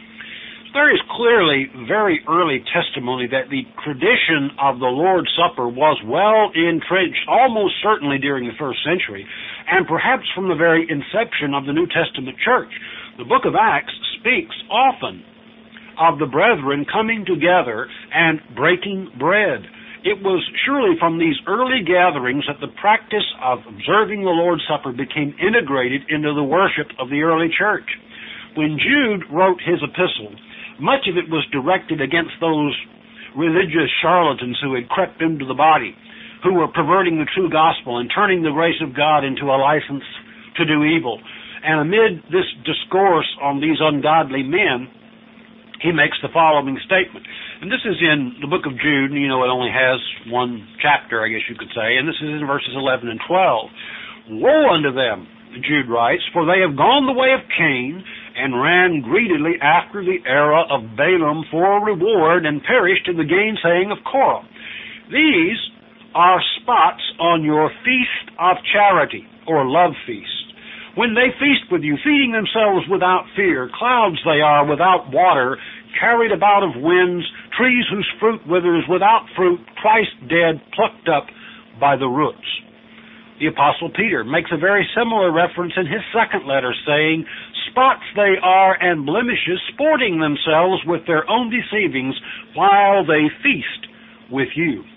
There is clearly very early testimony that the tradition of the Lord's Supper was well entrenched, almost certainly during the first century, and perhaps from the very inception of the New Testament church. The book of Acts speaks often of the brethren coming together and breaking bread. It was surely from these early gatherings that the practice of observing the Lord's Supper became integrated into the worship of the early church. When Jude wrote his epistle, much of it was directed against those religious charlatans who had crept into the body, who were perverting the true gospel and turning the grace of God into a license to do evil. And amid this discourse on these ungodly men, he makes the following statement. And this is in the book of Jude, and you know it only has one chapter, I guess you could say, and this is in verses eleven and twelve. Woe unto them, Jude writes, for they have gone the way of Cain, and ran greedily after the error of Balaam for a reward, and perished in the gainsaying of Korah. These are spots on your feast of charity, or love feast. When they feast with you, feeding themselves without fear, clouds they are without water, carried about of winds, trees whose fruit withers, without fruit, twice dead, plucked up by the roots. The Apostle Peter makes a very similar reference in his second letter, saying, spots they are and blemishes, sporting themselves with their own deceivings while they feast with you.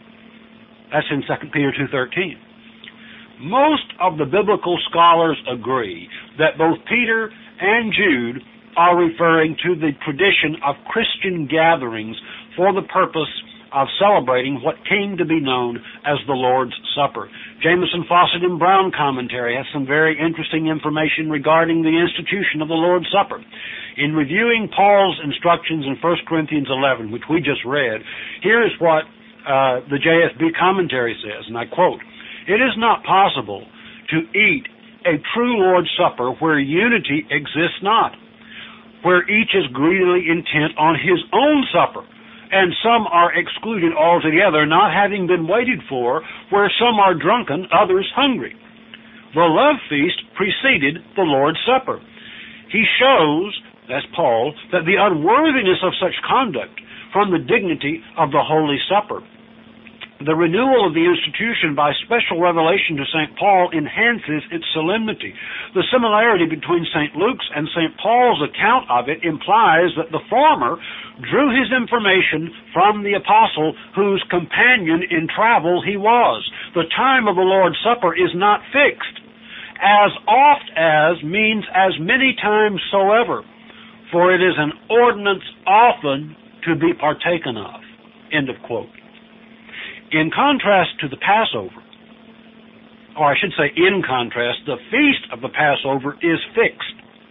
That's in Second Peter two thirteen. Most of the biblical scholars agree that both Peter and Jude are referring to the tradition of Christian gatherings for the purpose of celebrating what came to be known as the Lord's Supper. Jamieson, Fawcett, and Brown commentary has some very interesting information regarding the institution of the Lord's Supper. In reviewing Paul's instructions in First Corinthians eleven, which we just read, here is what uh, the J S B commentary says, and I quote, "It is not possible to eat a true Lord's Supper where unity exists not, where each is greedily intent on his own supper, and some are excluded altogether, not having been waited for, where some are drunken, others hungry. The love feast preceded the Lord's Supper." He shows, that's Paul, that the unworthiness of such conduct from the dignity of the Holy Supper. The renewal of the institution by special revelation to Saint Paul enhances its solemnity. The similarity between Saint Luke's and Saint Paul's account of it implies that the former drew his information from the apostle whose companion in travel he was. The time of the Lord's Supper is not fixed. As oft as means as many times soever, for it is an ordinance often to be partaken of. End of quote. In contrast to the Passover, or I should say in contrast, the feast of the Passover is fixed.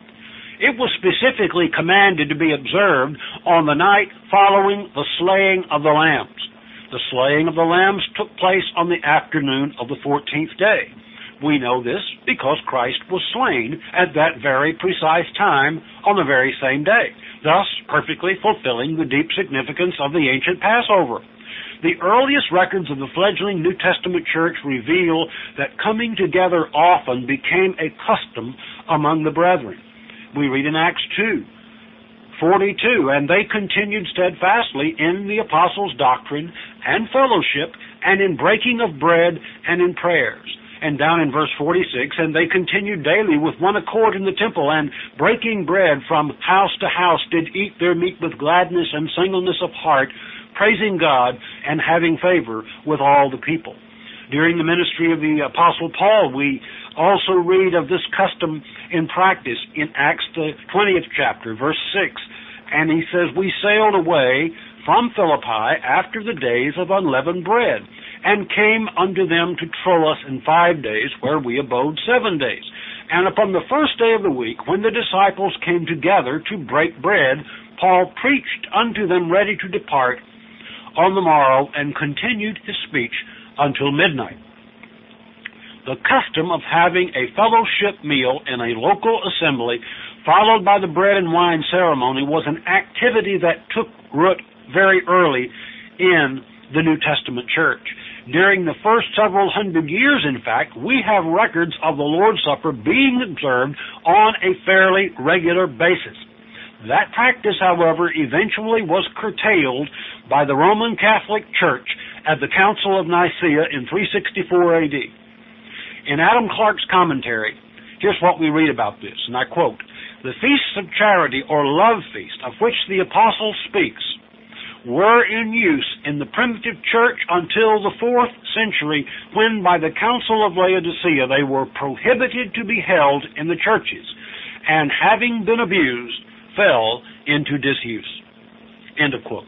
It was specifically commanded to be observed on the night following the slaying of the lambs. The slaying of the lambs took place on the afternoon of the fourteenth day. We know this because Christ was slain at that very precise time on the very same day, thus perfectly fulfilling the deep significance of the ancient Passover. The earliest records of the fledgling New Testament church reveal that coming together often became a custom among the brethren. We read in Acts two forty-two, "And they continued steadfastly in the apostles' doctrine and fellowship, and in breaking of bread and in prayers." And down in verse forty-six, "And they continued daily with one accord in the temple, and breaking bread from house to house did eat their meat with gladness and singleness of heart, praising God and having favor with all the people." During the ministry of the Apostle Paul, we also read of this custom in practice in Acts the twentieth chapter, verse six. And he says, "We sailed away from Philippi after the days of unleavened bread, and came unto them to Troas in five days, where we abode seven days. And upon the first day of the week, when the disciples came together to break bread, Paul preached unto them ready to depart on the morrow, and continued his speech until midnight." The custom of having a fellowship meal in a local assembly, followed by the bread and wine ceremony, was an activity that took root very early in the New Testament church. During the first several hundred years, in fact, we have records of the Lord's Supper being observed on a fairly regular basis. That practice, however, eventually was curtailed by the Roman Catholic Church at the Council of Nicaea in three sixty-four A D. In Adam Clark's commentary, here's what we read about this, and I quote, The feasts of charity or love feast, of which the apostle speaks, were in use in the primitive church until the fourth century, when by the Council of Laodicea they were prohibited to be held in the churches, and having been abused, fell into disuse. End of quote.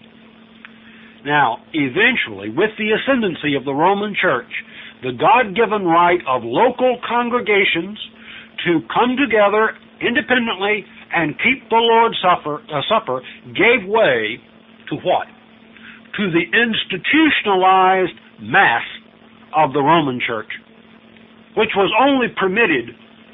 Now, eventually, with the ascendancy of the Roman Church, the God-given right of local congregations to come together independently and keep the Lord's Supper, uh, supper gave way to what? To the institutionalized Mass of the Roman Church, which was only permitted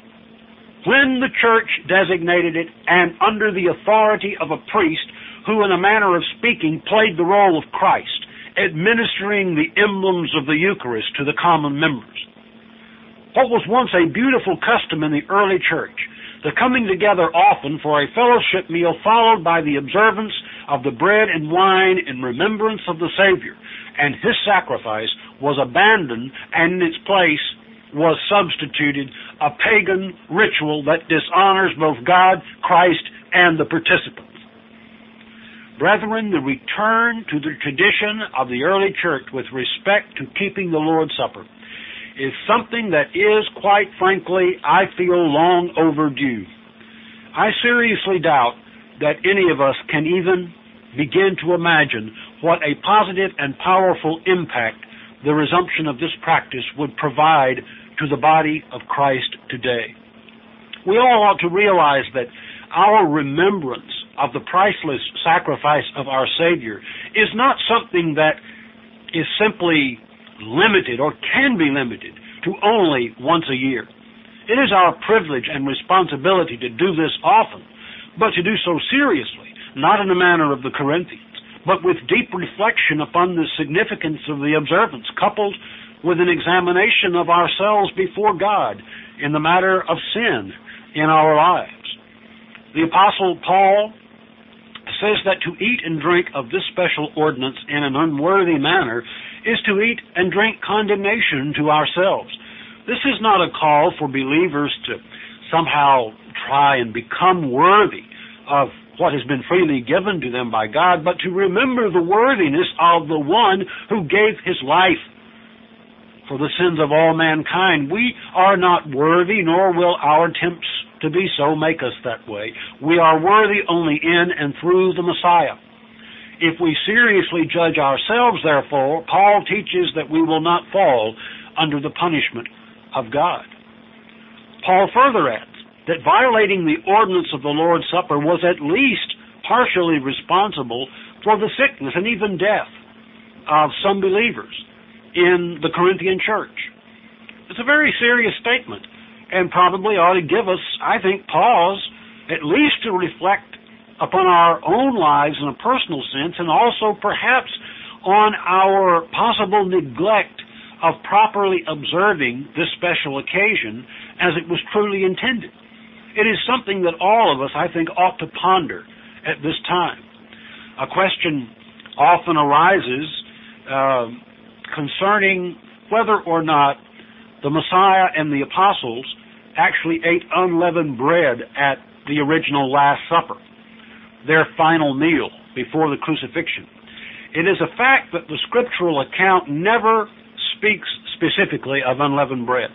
when the Church designated it and under the authority of a priest who, in a manner of speaking, played the role of Christ, administering the emblems of the Eucharist to the common members. What was once a beautiful custom in the early Church, the coming together often for a fellowship meal followed by the observance of the bread and wine in remembrance of the Savior and His sacrifice, was abandoned, and in its place was substituted a pagan ritual that dishonors both God, Christ, and the participants. Brethren, the return to the tradition of the early church with respect to keeping the Lord's Supper is something that is, quite frankly, I feel long overdue. I seriously doubt that any of us can even begin to imagine what a positive and powerful impact the resumption of this practice would provide to the body of Christ today. We all ought to realize that our remembrance of the priceless sacrifice of our Savior is not something that is simply limited or can be limited to only once a year. It is our privilege and responsibility to do this often, but to do so seriously, not in the manner of the Corinthians, but with deep reflection upon the significance of the observance, coupled with an examination of ourselves before God in the matter of sin in our lives. The Apostle Paul says that to eat and drink of this special ordinance in an unworthy manner is to eat and drink condemnation to ourselves. This is not a call for believers to somehow try and become worthy of what has been freely given to them by God, but to remember the worthiness of the one who gave His life for the sins of all mankind. We are not worthy, nor will our attempts to be so make us that way. We are worthy only in and through the Messiah. If we seriously judge ourselves, therefore, Paul teaches that we will not fall under the punishment of God. Paul further adds that violating the ordinance of the Lord's Supper was at least partially responsible for the sickness and even death of some believers in the Corinthian church. It's a very serious statement, and probably ought to give us, I think, pause, at least to reflect upon our own lives in a personal sense, and also perhaps on our possible neglect of properly observing this special occasion as it was truly intended. It is something that all of us, I think, ought to ponder at this time. A question often arises uh, concerning whether or not the Messiah and the apostles actually ate unleavened bread at the original Last Supper, their final meal before the crucifixion. It is a fact that the scriptural account never speaks specifically of unleavened bread.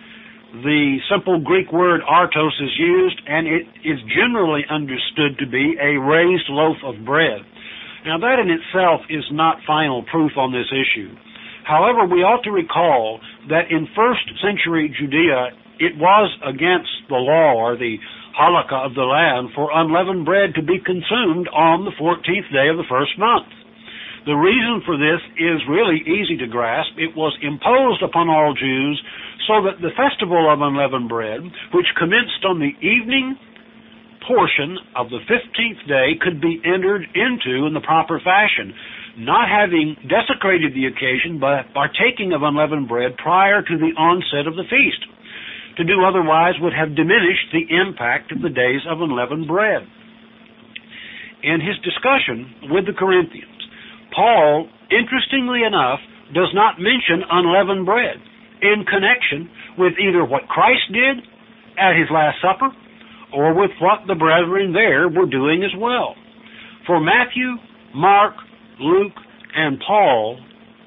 The simple Greek word artos is used, and it is generally understood to be a raised loaf of bread. Now, that in itself is not final proof on this issue. However, we ought to recall that in first century Judea, it was against the law, or the halakha of the land, for unleavened bread to be consumed on the fourteenth day of the first month. The reason for this is really easy to grasp. It was imposed upon all Jews so that the festival of unleavened bread, which commenced on the evening portion of the fifteenth day, could be entered into in the proper fashion, not having desecrated the occasion by partaking of unleavened bread prior to the onset of the feast. To do otherwise would have diminished the impact of the days of unleavened bread. In his discussion with the Corinthians, Paul, interestingly enough, does not mention unleavened bread in connection with either what Christ did at his Last Supper or with what the brethren there were doing as well. For Matthew, Mark, Luke, and Paul,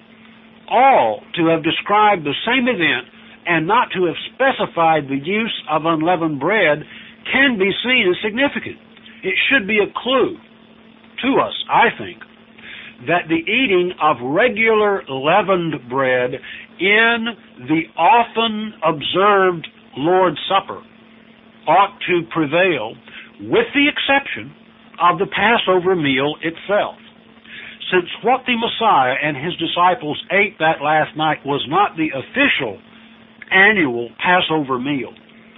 all to have described the same event and not to have specified the use of unleavened bread can be seen as significant. It should be a clue to us, I think, that the eating of regular leavened bread in the often observed Lord's Supper ought to prevail, with the exception of the Passover meal itself. Since what the Messiah and his disciples ate that last night was not the official annual Passover meal,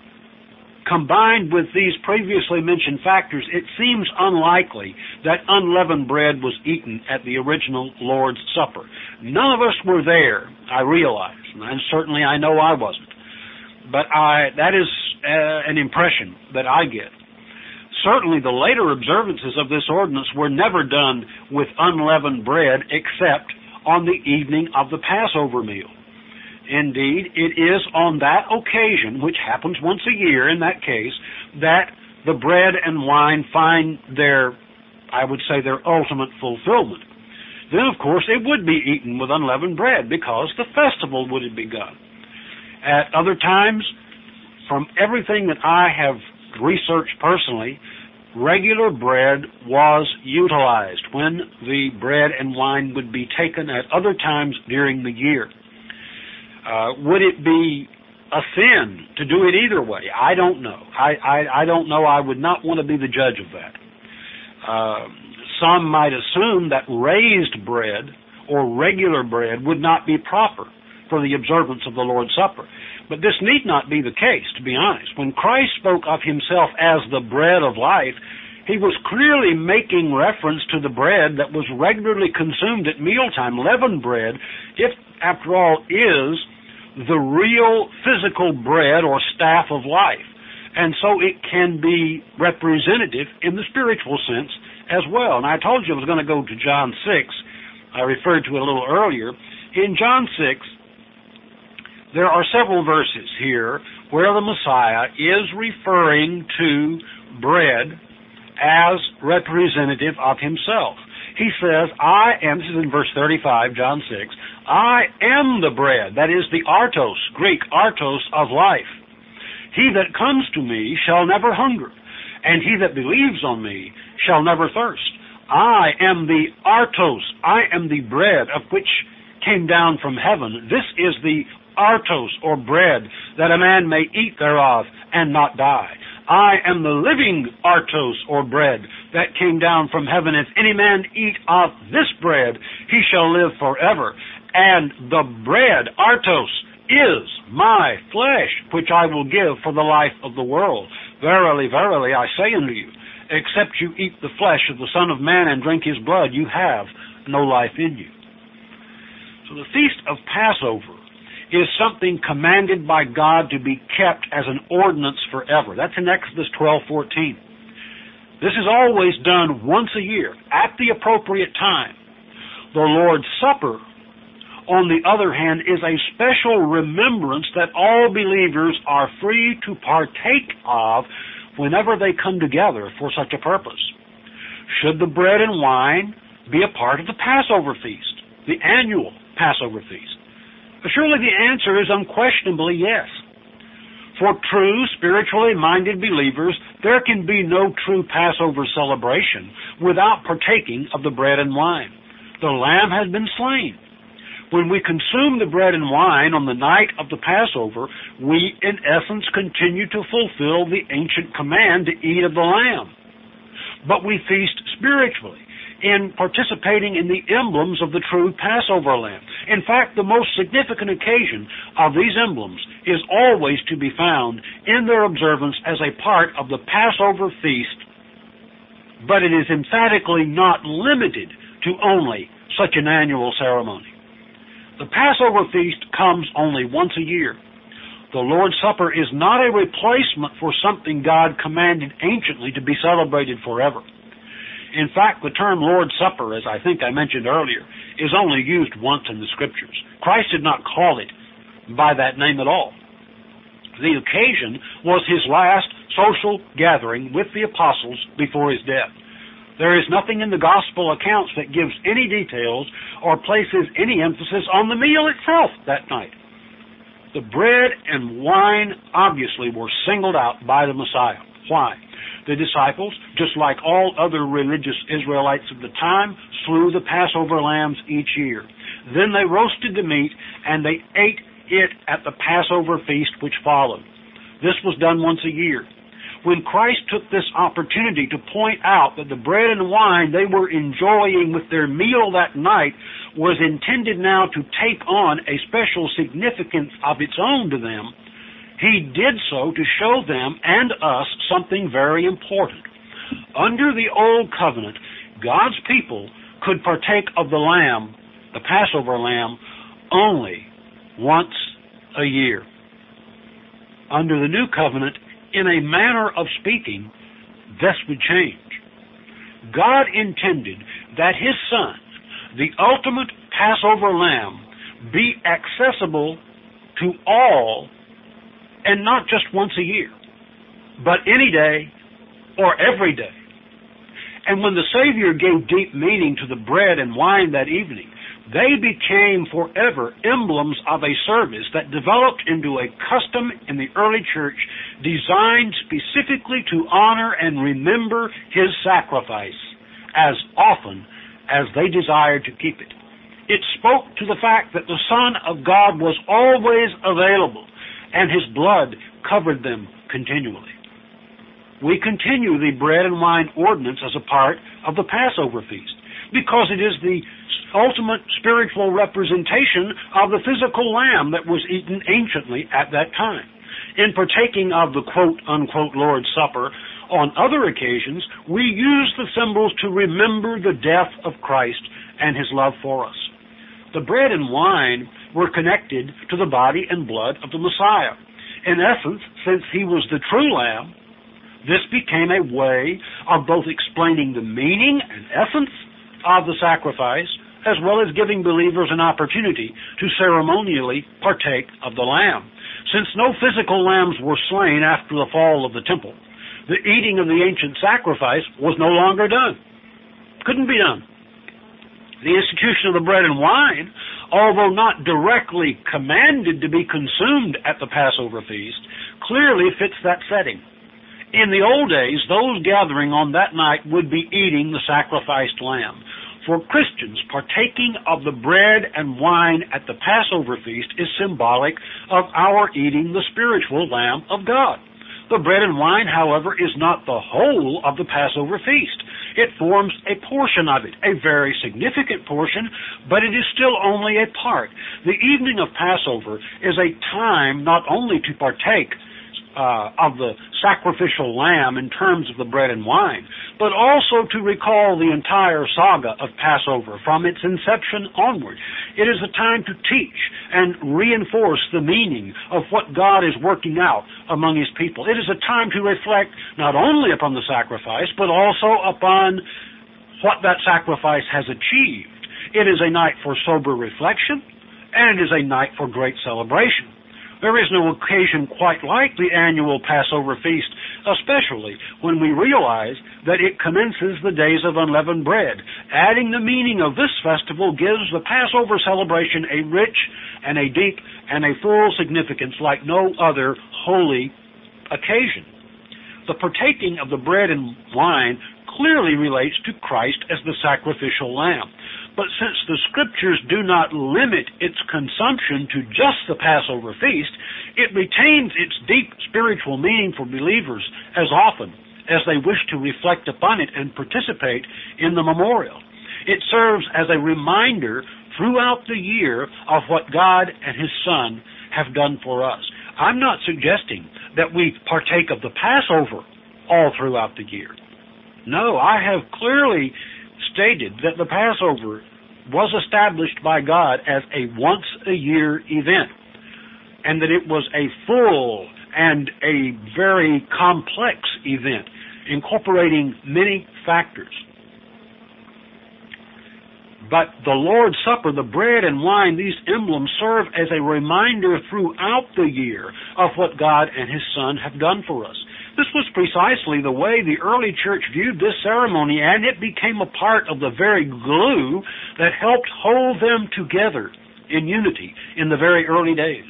combined with these previously mentioned factors, it seems unlikely that unleavened bread was eaten at the original Lord's Supper. None of us were there, I realize, and certainly I know I wasn't. But I, that is uh, an impression that I get. Certainly the later observances of this ordinance were never done with unleavened bread except on the evening of the Passover meal. Indeed, it is on that occasion, which happens once a year in that case, that the bread and wine find their, I would say, their ultimate fulfillment. Then, of course, it would be eaten with unleavened bread because the festival would have begun. At other times, from everything that I have researched personally, regular bread was utilized when the bread and wine would be taken at other times during the year. Uh, would it be a sin to do it either way? I don't know. I, I, I don't know. I would not want to be the judge of that. Uh, some might assume that raised bread or regular bread would not be proper for the observance of the Lord's Supper. But this need not be the case, to be honest. When Christ spoke of himself as the bread of life, he was clearly making reference to the bread that was regularly consumed at mealtime. Leavened bread, if after all is the real physical bread or staff of life. And so it can be representative in the spiritual sense as well. And I told you I was going to go to John six. I referred to it a little earlier. In John six, there are several verses here where the Messiah is referring to bread as representative of himself. He says, I am, this is in verse thirty-five, John six, I am the bread, that is the artos, Greek artos of life. He that comes to me shall never hunger, and he that believes on me shall never thirst. I am the artos, I am the bread of which came down from heaven. This is the artos, or bread, that a man may eat thereof and not die. I am the living artos, or bread, that came down from heaven. If any man eat of this bread, he shall live forever. And the bread, artos, is my flesh, which I will give for the life of the world. Verily, verily, I say unto you, except you eat the flesh of the Son of Man and drink his blood, you have no life in you. So the Feast of Passover is something commanded by God to be kept as an ordinance forever. That's in Exodus twelve fourteen. This is always done once a year, at the appropriate time. The Lord's Supper, on the other hand, is a special remembrance that all believers are free to partake of whenever they come together for such a purpose. Should the bread and wine be a part of the Passover feast, the annual Passover feast? Surely the answer is unquestionably yes. For true, spiritually minded believers, there can be no true Passover celebration without partaking of the bread and wine. The Lamb has been slain. When we consume the bread and wine on the night of the Passover, we, in essence, continue to fulfill the ancient command to eat of the Lamb. But we feast spiritually in participating in the emblems of the true Passover lamb. In fact, the most significant occasion of these emblems is always to be found in their observance as a part of the Passover feast, but it is emphatically not limited to only such an annual ceremony. The Passover feast comes only once a year. The Lord's Supper is not a replacement for something God commanded anciently to be celebrated forever. In fact, the term Lord's Supper, as I think I mentioned earlier, is only used once in the Scriptures. Christ did not call it by that name at all. The occasion was his last social gathering with the apostles before his death. There is nothing in the gospel accounts that gives any details or places any emphasis on the meal itself that night. The bread and wine obviously were singled out by the Messiah. Why? The disciples, just like all other religious Israelites of the time, slew the Passover lambs each year. Then they roasted the meat and they ate it at the Passover feast which followed. This was done once a year. When Christ took this opportunity to point out that the bread and wine they were enjoying with their meal that night was intended now to take on a special significance of its own to them, he did so to show them and us something very important. Under the Old Covenant, God's people could partake of the lamb, the Passover lamb, only once a year. Under the New Covenant, in a manner of speaking, this would change. God intended that his Son, the ultimate Passover lamb, be accessible to all, and not just once a year, but any day or every day. And when the Savior gave deep meaning to the bread and wine that evening, they became forever emblems of a service that developed into a custom in the early church designed specifically to honor and remember his sacrifice as often as they desired to keep it. It spoke to the fact that the Son of God was always available and his blood covered them continually. We continue the bread and wine ordinance as a part of the Passover feast because it is the ultimate spiritual representation of the physical lamb that was eaten anciently at that time. In partaking of the quote-unquote Lord's Supper, on other occasions, we use the symbols to remember the death of Christ and his love for us. The bread and wine were connected to the body and blood of the Messiah. In essence, since he was the true lamb, this became a way of both explaining the meaning and essence of the sacrifice, as well as giving believers an opportunity to ceremonially partake of the lamb. Since no physical lambs were slain after the fall of the temple, the eating of the ancient sacrifice was no longer done. Couldn't be done. The institution of the bread and wine, although not directly commanded to be consumed at the Passover feast, clearly fits that setting. In the old days, those gathering on that night would be eating the sacrificed lamb. For Christians, partaking of the bread and wine at the Passover feast is symbolic of our eating the spiritual Lamb of God. The bread and wine, however, is not the whole of the Passover feast. It forms a portion of it, a very significant portion, but it is still only a part. The evening of Passover is a time not only to partake Uh, of the sacrificial lamb in terms of the bread and wine, but also to recall the entire saga of Passover from its inception onward. It is a time to teach and reinforce the meaning of what God is working out among his people. It is a time to reflect not only upon the sacrifice, but also upon what that sacrifice has achieved. It is a night for sober reflection, and it is a night for great celebration. There is no occasion quite like the annual Passover feast, especially when we realize that it commences the days of unleavened bread. Adding the meaning of this festival gives the Passover celebration a rich and a deep and a full significance like no other holy occasion. The partaking of the bread and wine clearly relates to Christ as the sacrificial lamb. But since the Scriptures do not limit its consumption to just the Passover feast, it retains its deep spiritual meaning for believers as often as they wish to reflect upon it and participate in the memorial. It serves as a reminder throughout the year of what God and his Son have done for us. I'm not suggesting that we partake of the Passover all throughout the year. No, I have clearly stated that the Passover was established by God as a once-a-year event, and that it was a full and a very complex event, incorporating many factors. But the Lord's Supper, the bread and wine, these emblems serve as a reminder throughout the year of what God and his Son have done for us. This was precisely the way the early church viewed this ceremony, and it became a part of the very glue that helped hold them together in unity in the very early days.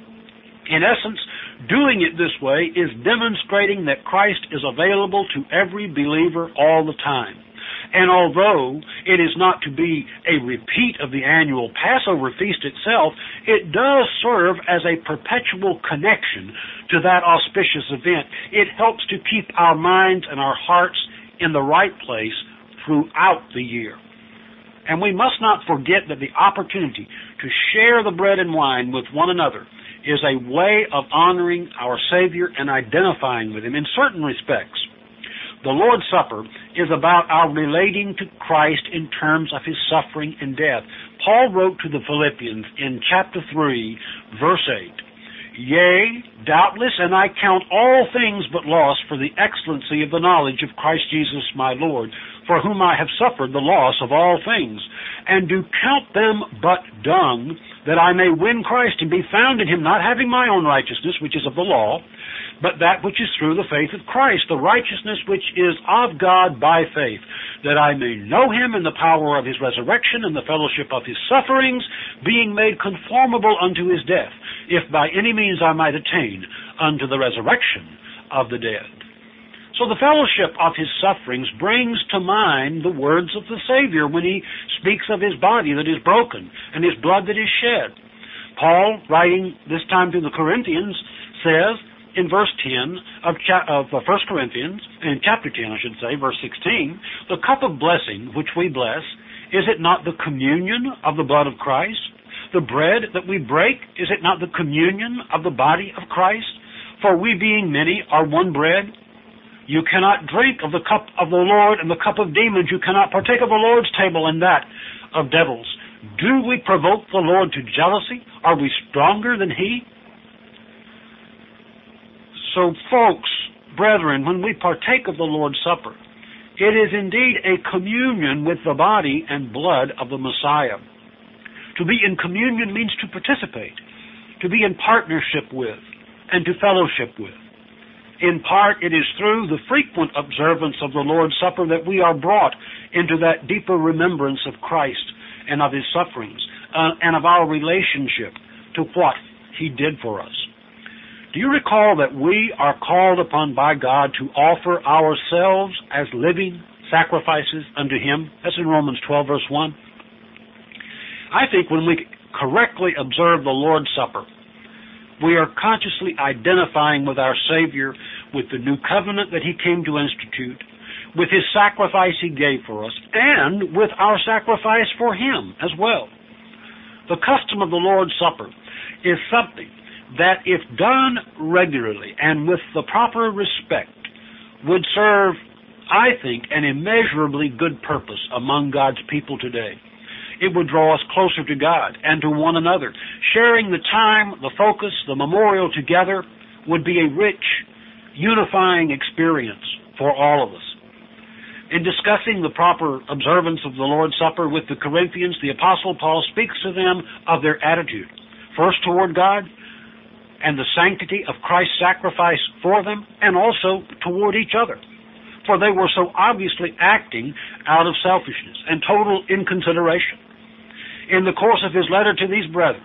In essence, doing it this way is demonstrating that Christ is available to every believer all the time. And although it is not to be a repeat of the annual Passover feast itself, it does serve as a perpetual connection to that auspicious event. It helps to keep our minds and our hearts in the right place throughout the year. And we must not forget that the opportunity to share the bread and wine with one another is a way of honoring our Savior and identifying with Him in certain respects. The Lord's Supper is about our relating to Christ in terms of His suffering and death. Paul wrote to the Philippians in chapter three, verse eight, "Yea, doubtless, and I count all things but loss for the excellency of the knowledge of Christ Jesus my Lord, for whom I have suffered the loss of all things, and do count them but dung, that I may win Christ and be found in Him, not having my own righteousness, which is of the law, but that which is through the faith of Christ, the righteousness which is of God by faith, that I may know Him in the power of His resurrection and the fellowship of His sufferings, being made conformable unto His death, if by any means I might attain unto the resurrection of the dead." So the fellowship of His sufferings brings to mind the words of the Savior when He speaks of His body that is broken and His blood that is shed. Paul, writing this time to the Corinthians, says in verse ten of, cha- of First Corinthians, in chapter ten, I should say, verse sixteen, "The cup of blessing which we bless, is it not the communion of the blood of Christ? The bread that we break, is it not the communion of the body of Christ? For we being many are one bread. You cannot drink of the cup of the Lord and the cup of demons. You cannot partake of the Lord's table and that of devils. Do we provoke the Lord to jealousy? Are we stronger than He?" So, folks, brethren, when we partake of the Lord's Supper, it is indeed a communion with the body and blood of the Messiah. To be in communion means to participate, to be in partnership with, and to fellowship with. In part, it is through the frequent observance of the Lord's Supper that we are brought into that deeper remembrance of Christ and of His sufferings, uh, and of our relationship to what He did for us. Do you recall that we are called upon by God to offer ourselves as living sacrifices unto Him? That's in Romans twelve, verse one. I think when we correctly observe the Lord's Supper, we are consciously identifying with our Savior, with the new covenant that He came to institute, with His sacrifice He gave for us, and with our sacrifice for Him as well. The custom of the Lord's Supper is something that, if done regularly and with the proper respect, would serve, I think, an immeasurably good purpose among God's people today. It would draw us closer to God and to one another. Sharing the time, the focus, the memorial together would be a rich, unifying experience for all of us. In discussing the proper observance of the Lord's Supper with the Corinthians, the Apostle Paul speaks to them of their attitude, first toward God and the sanctity of Christ's sacrifice for them, and also toward each other. For they were so obviously acting out of selfishness and total inconsideration. In the course of his letter to these brethren,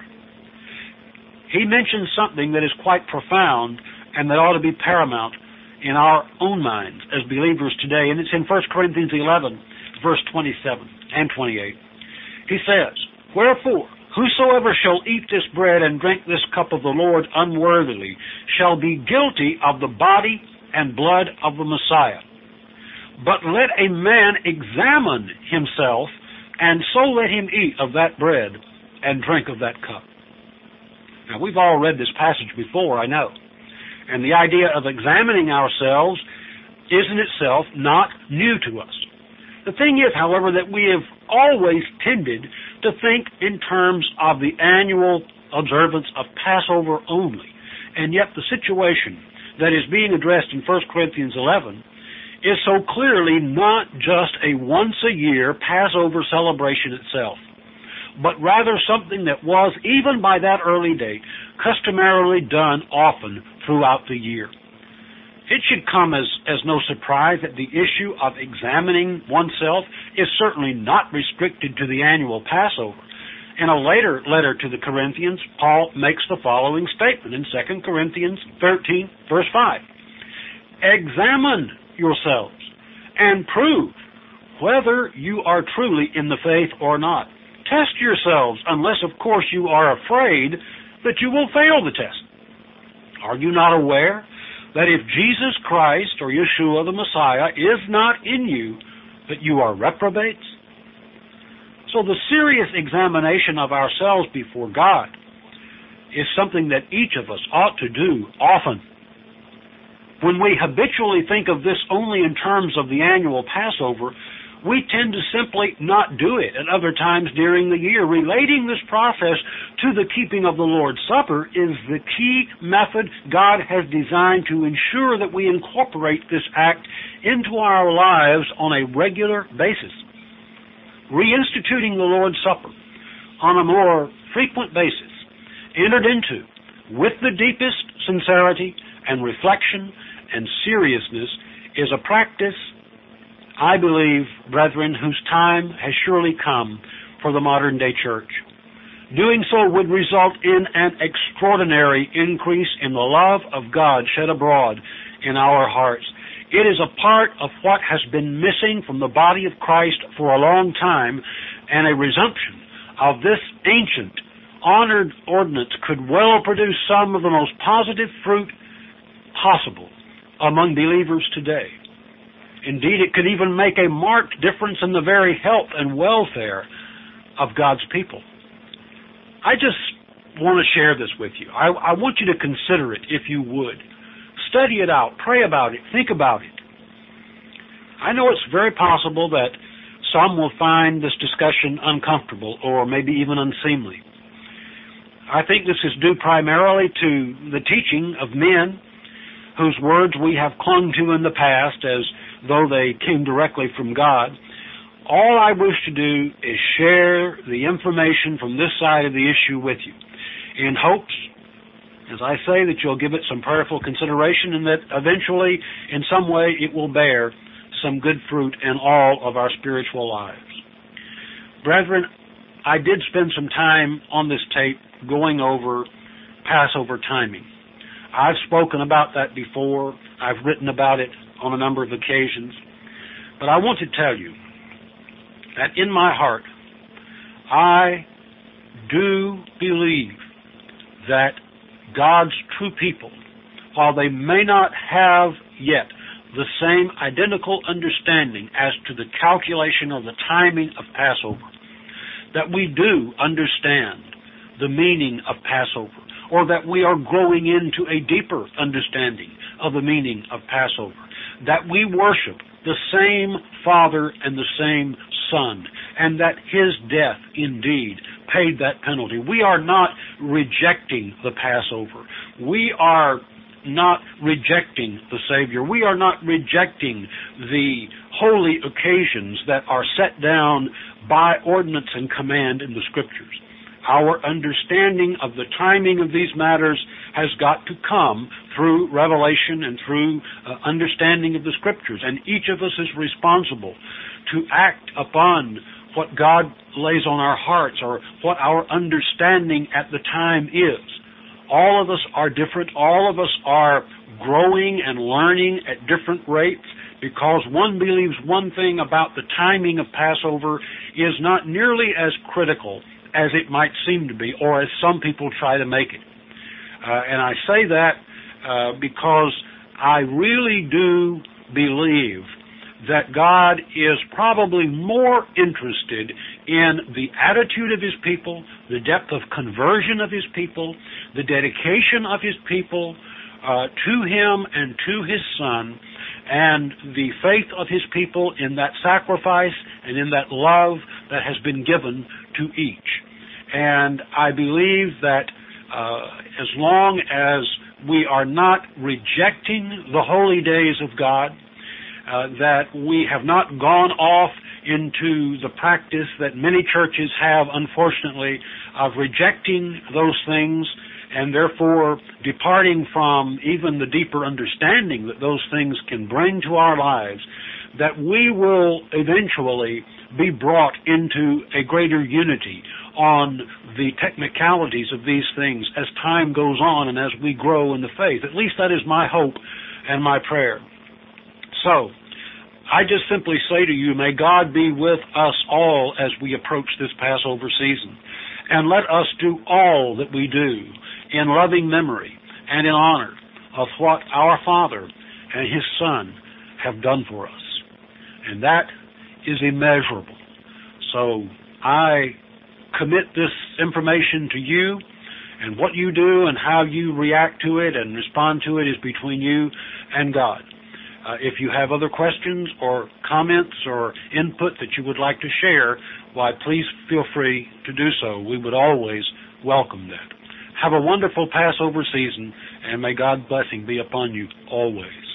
he mentions something that is quite profound and that ought to be paramount in our own minds as believers today, and it's in First Corinthians eleven, verse twenty-seven and twenty-eight. He says, "Wherefore, whosoever shall eat this bread and drink this cup of the Lord unworthily shall be guilty of the body and blood of the Messiah. But let a man examine himself, and so let him eat of that bread and drink of that cup." Now, we've all read this passage before, I know. And the idea of examining ourselves is in itself not new to us. The thing is, however, that we have always tended to think in terms of the annual observance of Passover only. And yet the situation that is being addressed in First Corinthians eleven is so clearly not just a once-a-year Passover celebration itself, but rather something that was, even by that early date, customarily done often throughout the year. It should come as, as no surprise that the issue of examining oneself is certainly not restricted to the annual Passover. In a later letter to the Corinthians, Paul makes the following statement in Second Corinthians thirteen, verse five. Examine yourselves and prove whether you are truly in the faith or not. Test yourselves, unless, of course, you are afraid that you will fail the test. Are you not aware that if Jesus Christ, or Yeshua the Messiah, is not in you, that you are reprobates? So the serious examination of ourselves before God is something that each of us ought to do often. When we habitually think of this only in terms of the annual Passover, we tend to simply not do it at other times during the year. Relating this process to the keeping of the Lord's Supper is the key method God has designed to ensure that we incorporate this act into our lives on a regular basis. Reinstituting the Lord's Supper on a more frequent basis, entered into with the deepest sincerity and reflection and seriousness, is a practice, I believe, brethren, whose time has surely come for the modern day church. Doing so would result in an extraordinary increase in the love of God shed abroad in our hearts. It is a part of what has been missing from the body of Christ for a long time, and a resumption of this ancient, honored ordinance could well produce some of the most positive fruit possible among believers today. Indeed, it could even make a marked difference in the very health and welfare of God's people. I just want to share this with you. I, I want you to consider it, if you would. Study it out, pray about it, think about it. I know it's very possible that some will find this discussion uncomfortable or maybe even unseemly. I think this is due primarily to the teaching of men whose words we have clung to in the past as though they came directly from God. All I wish to do is share the information from this side of the issue with you, in hopes, as I say, that you'll give it some prayerful consideration and that eventually, in some way, it will bear some good fruit in all of our spiritual lives. Brethren, I did spend some time on this tape going over Passover timing. I've spoken about that before. I've written about it on a number of occasions. But I want to tell you that in my heart, I do believe that God's true people, while they may not have yet the same identical understanding as to the calculation or the timing of Passover, that we do understand the meaning of Passover, or that we are growing into a deeper understanding of the meaning of Passover, that we worship the same Father and the same Son, and that His death indeed paid that penalty. We are not rejecting the Passover. We are not rejecting the Savior. We are not rejecting the holy occasions that are set down by ordinance and command in the Scriptures. Our understanding of the timing of these matters has got to come through revelation and through uh, understanding of the Scriptures, and each of us is responsible to act upon what God lays on our hearts or what our understanding at the time is. All of us are different. All of us are growing and learning at different rates, because one believes one thing about the timing of Passover is not nearly as critical as it might seem to be, or as some people try to make it. Uh, and I say that uh, because I really do believe that God is probably more interested in the attitude of His people, the depth of conversion of His people, the dedication of His people uh, to Him and to His Son, and the faith of His people in that sacrifice and in that love that has been given to each. And I believe that uh, as long as we are not rejecting the holy days of God, Uh, that we have not gone off into the practice that many churches have, unfortunately, of rejecting those things and therefore departing from even the deeper understanding that those things can bring to our lives, that we will eventually be brought into a greater unity on the technicalities of these things as time goes on and as we grow in the faith. At least that is my hope and my prayer. So, I just simply say to you, may God be with us all as we approach this Passover season. And let us do all that we do in loving memory and in honor of what our Father and His Son have done for us. And that is immeasurable. So I commit this information to you, and what you do and how you react to it and respond to it is between you and God. Uh, if you have other questions or comments or input that you would like to share, why, please feel free to do so. We would always welcome that. Have a wonderful Passover season, and may God's blessing be upon you always.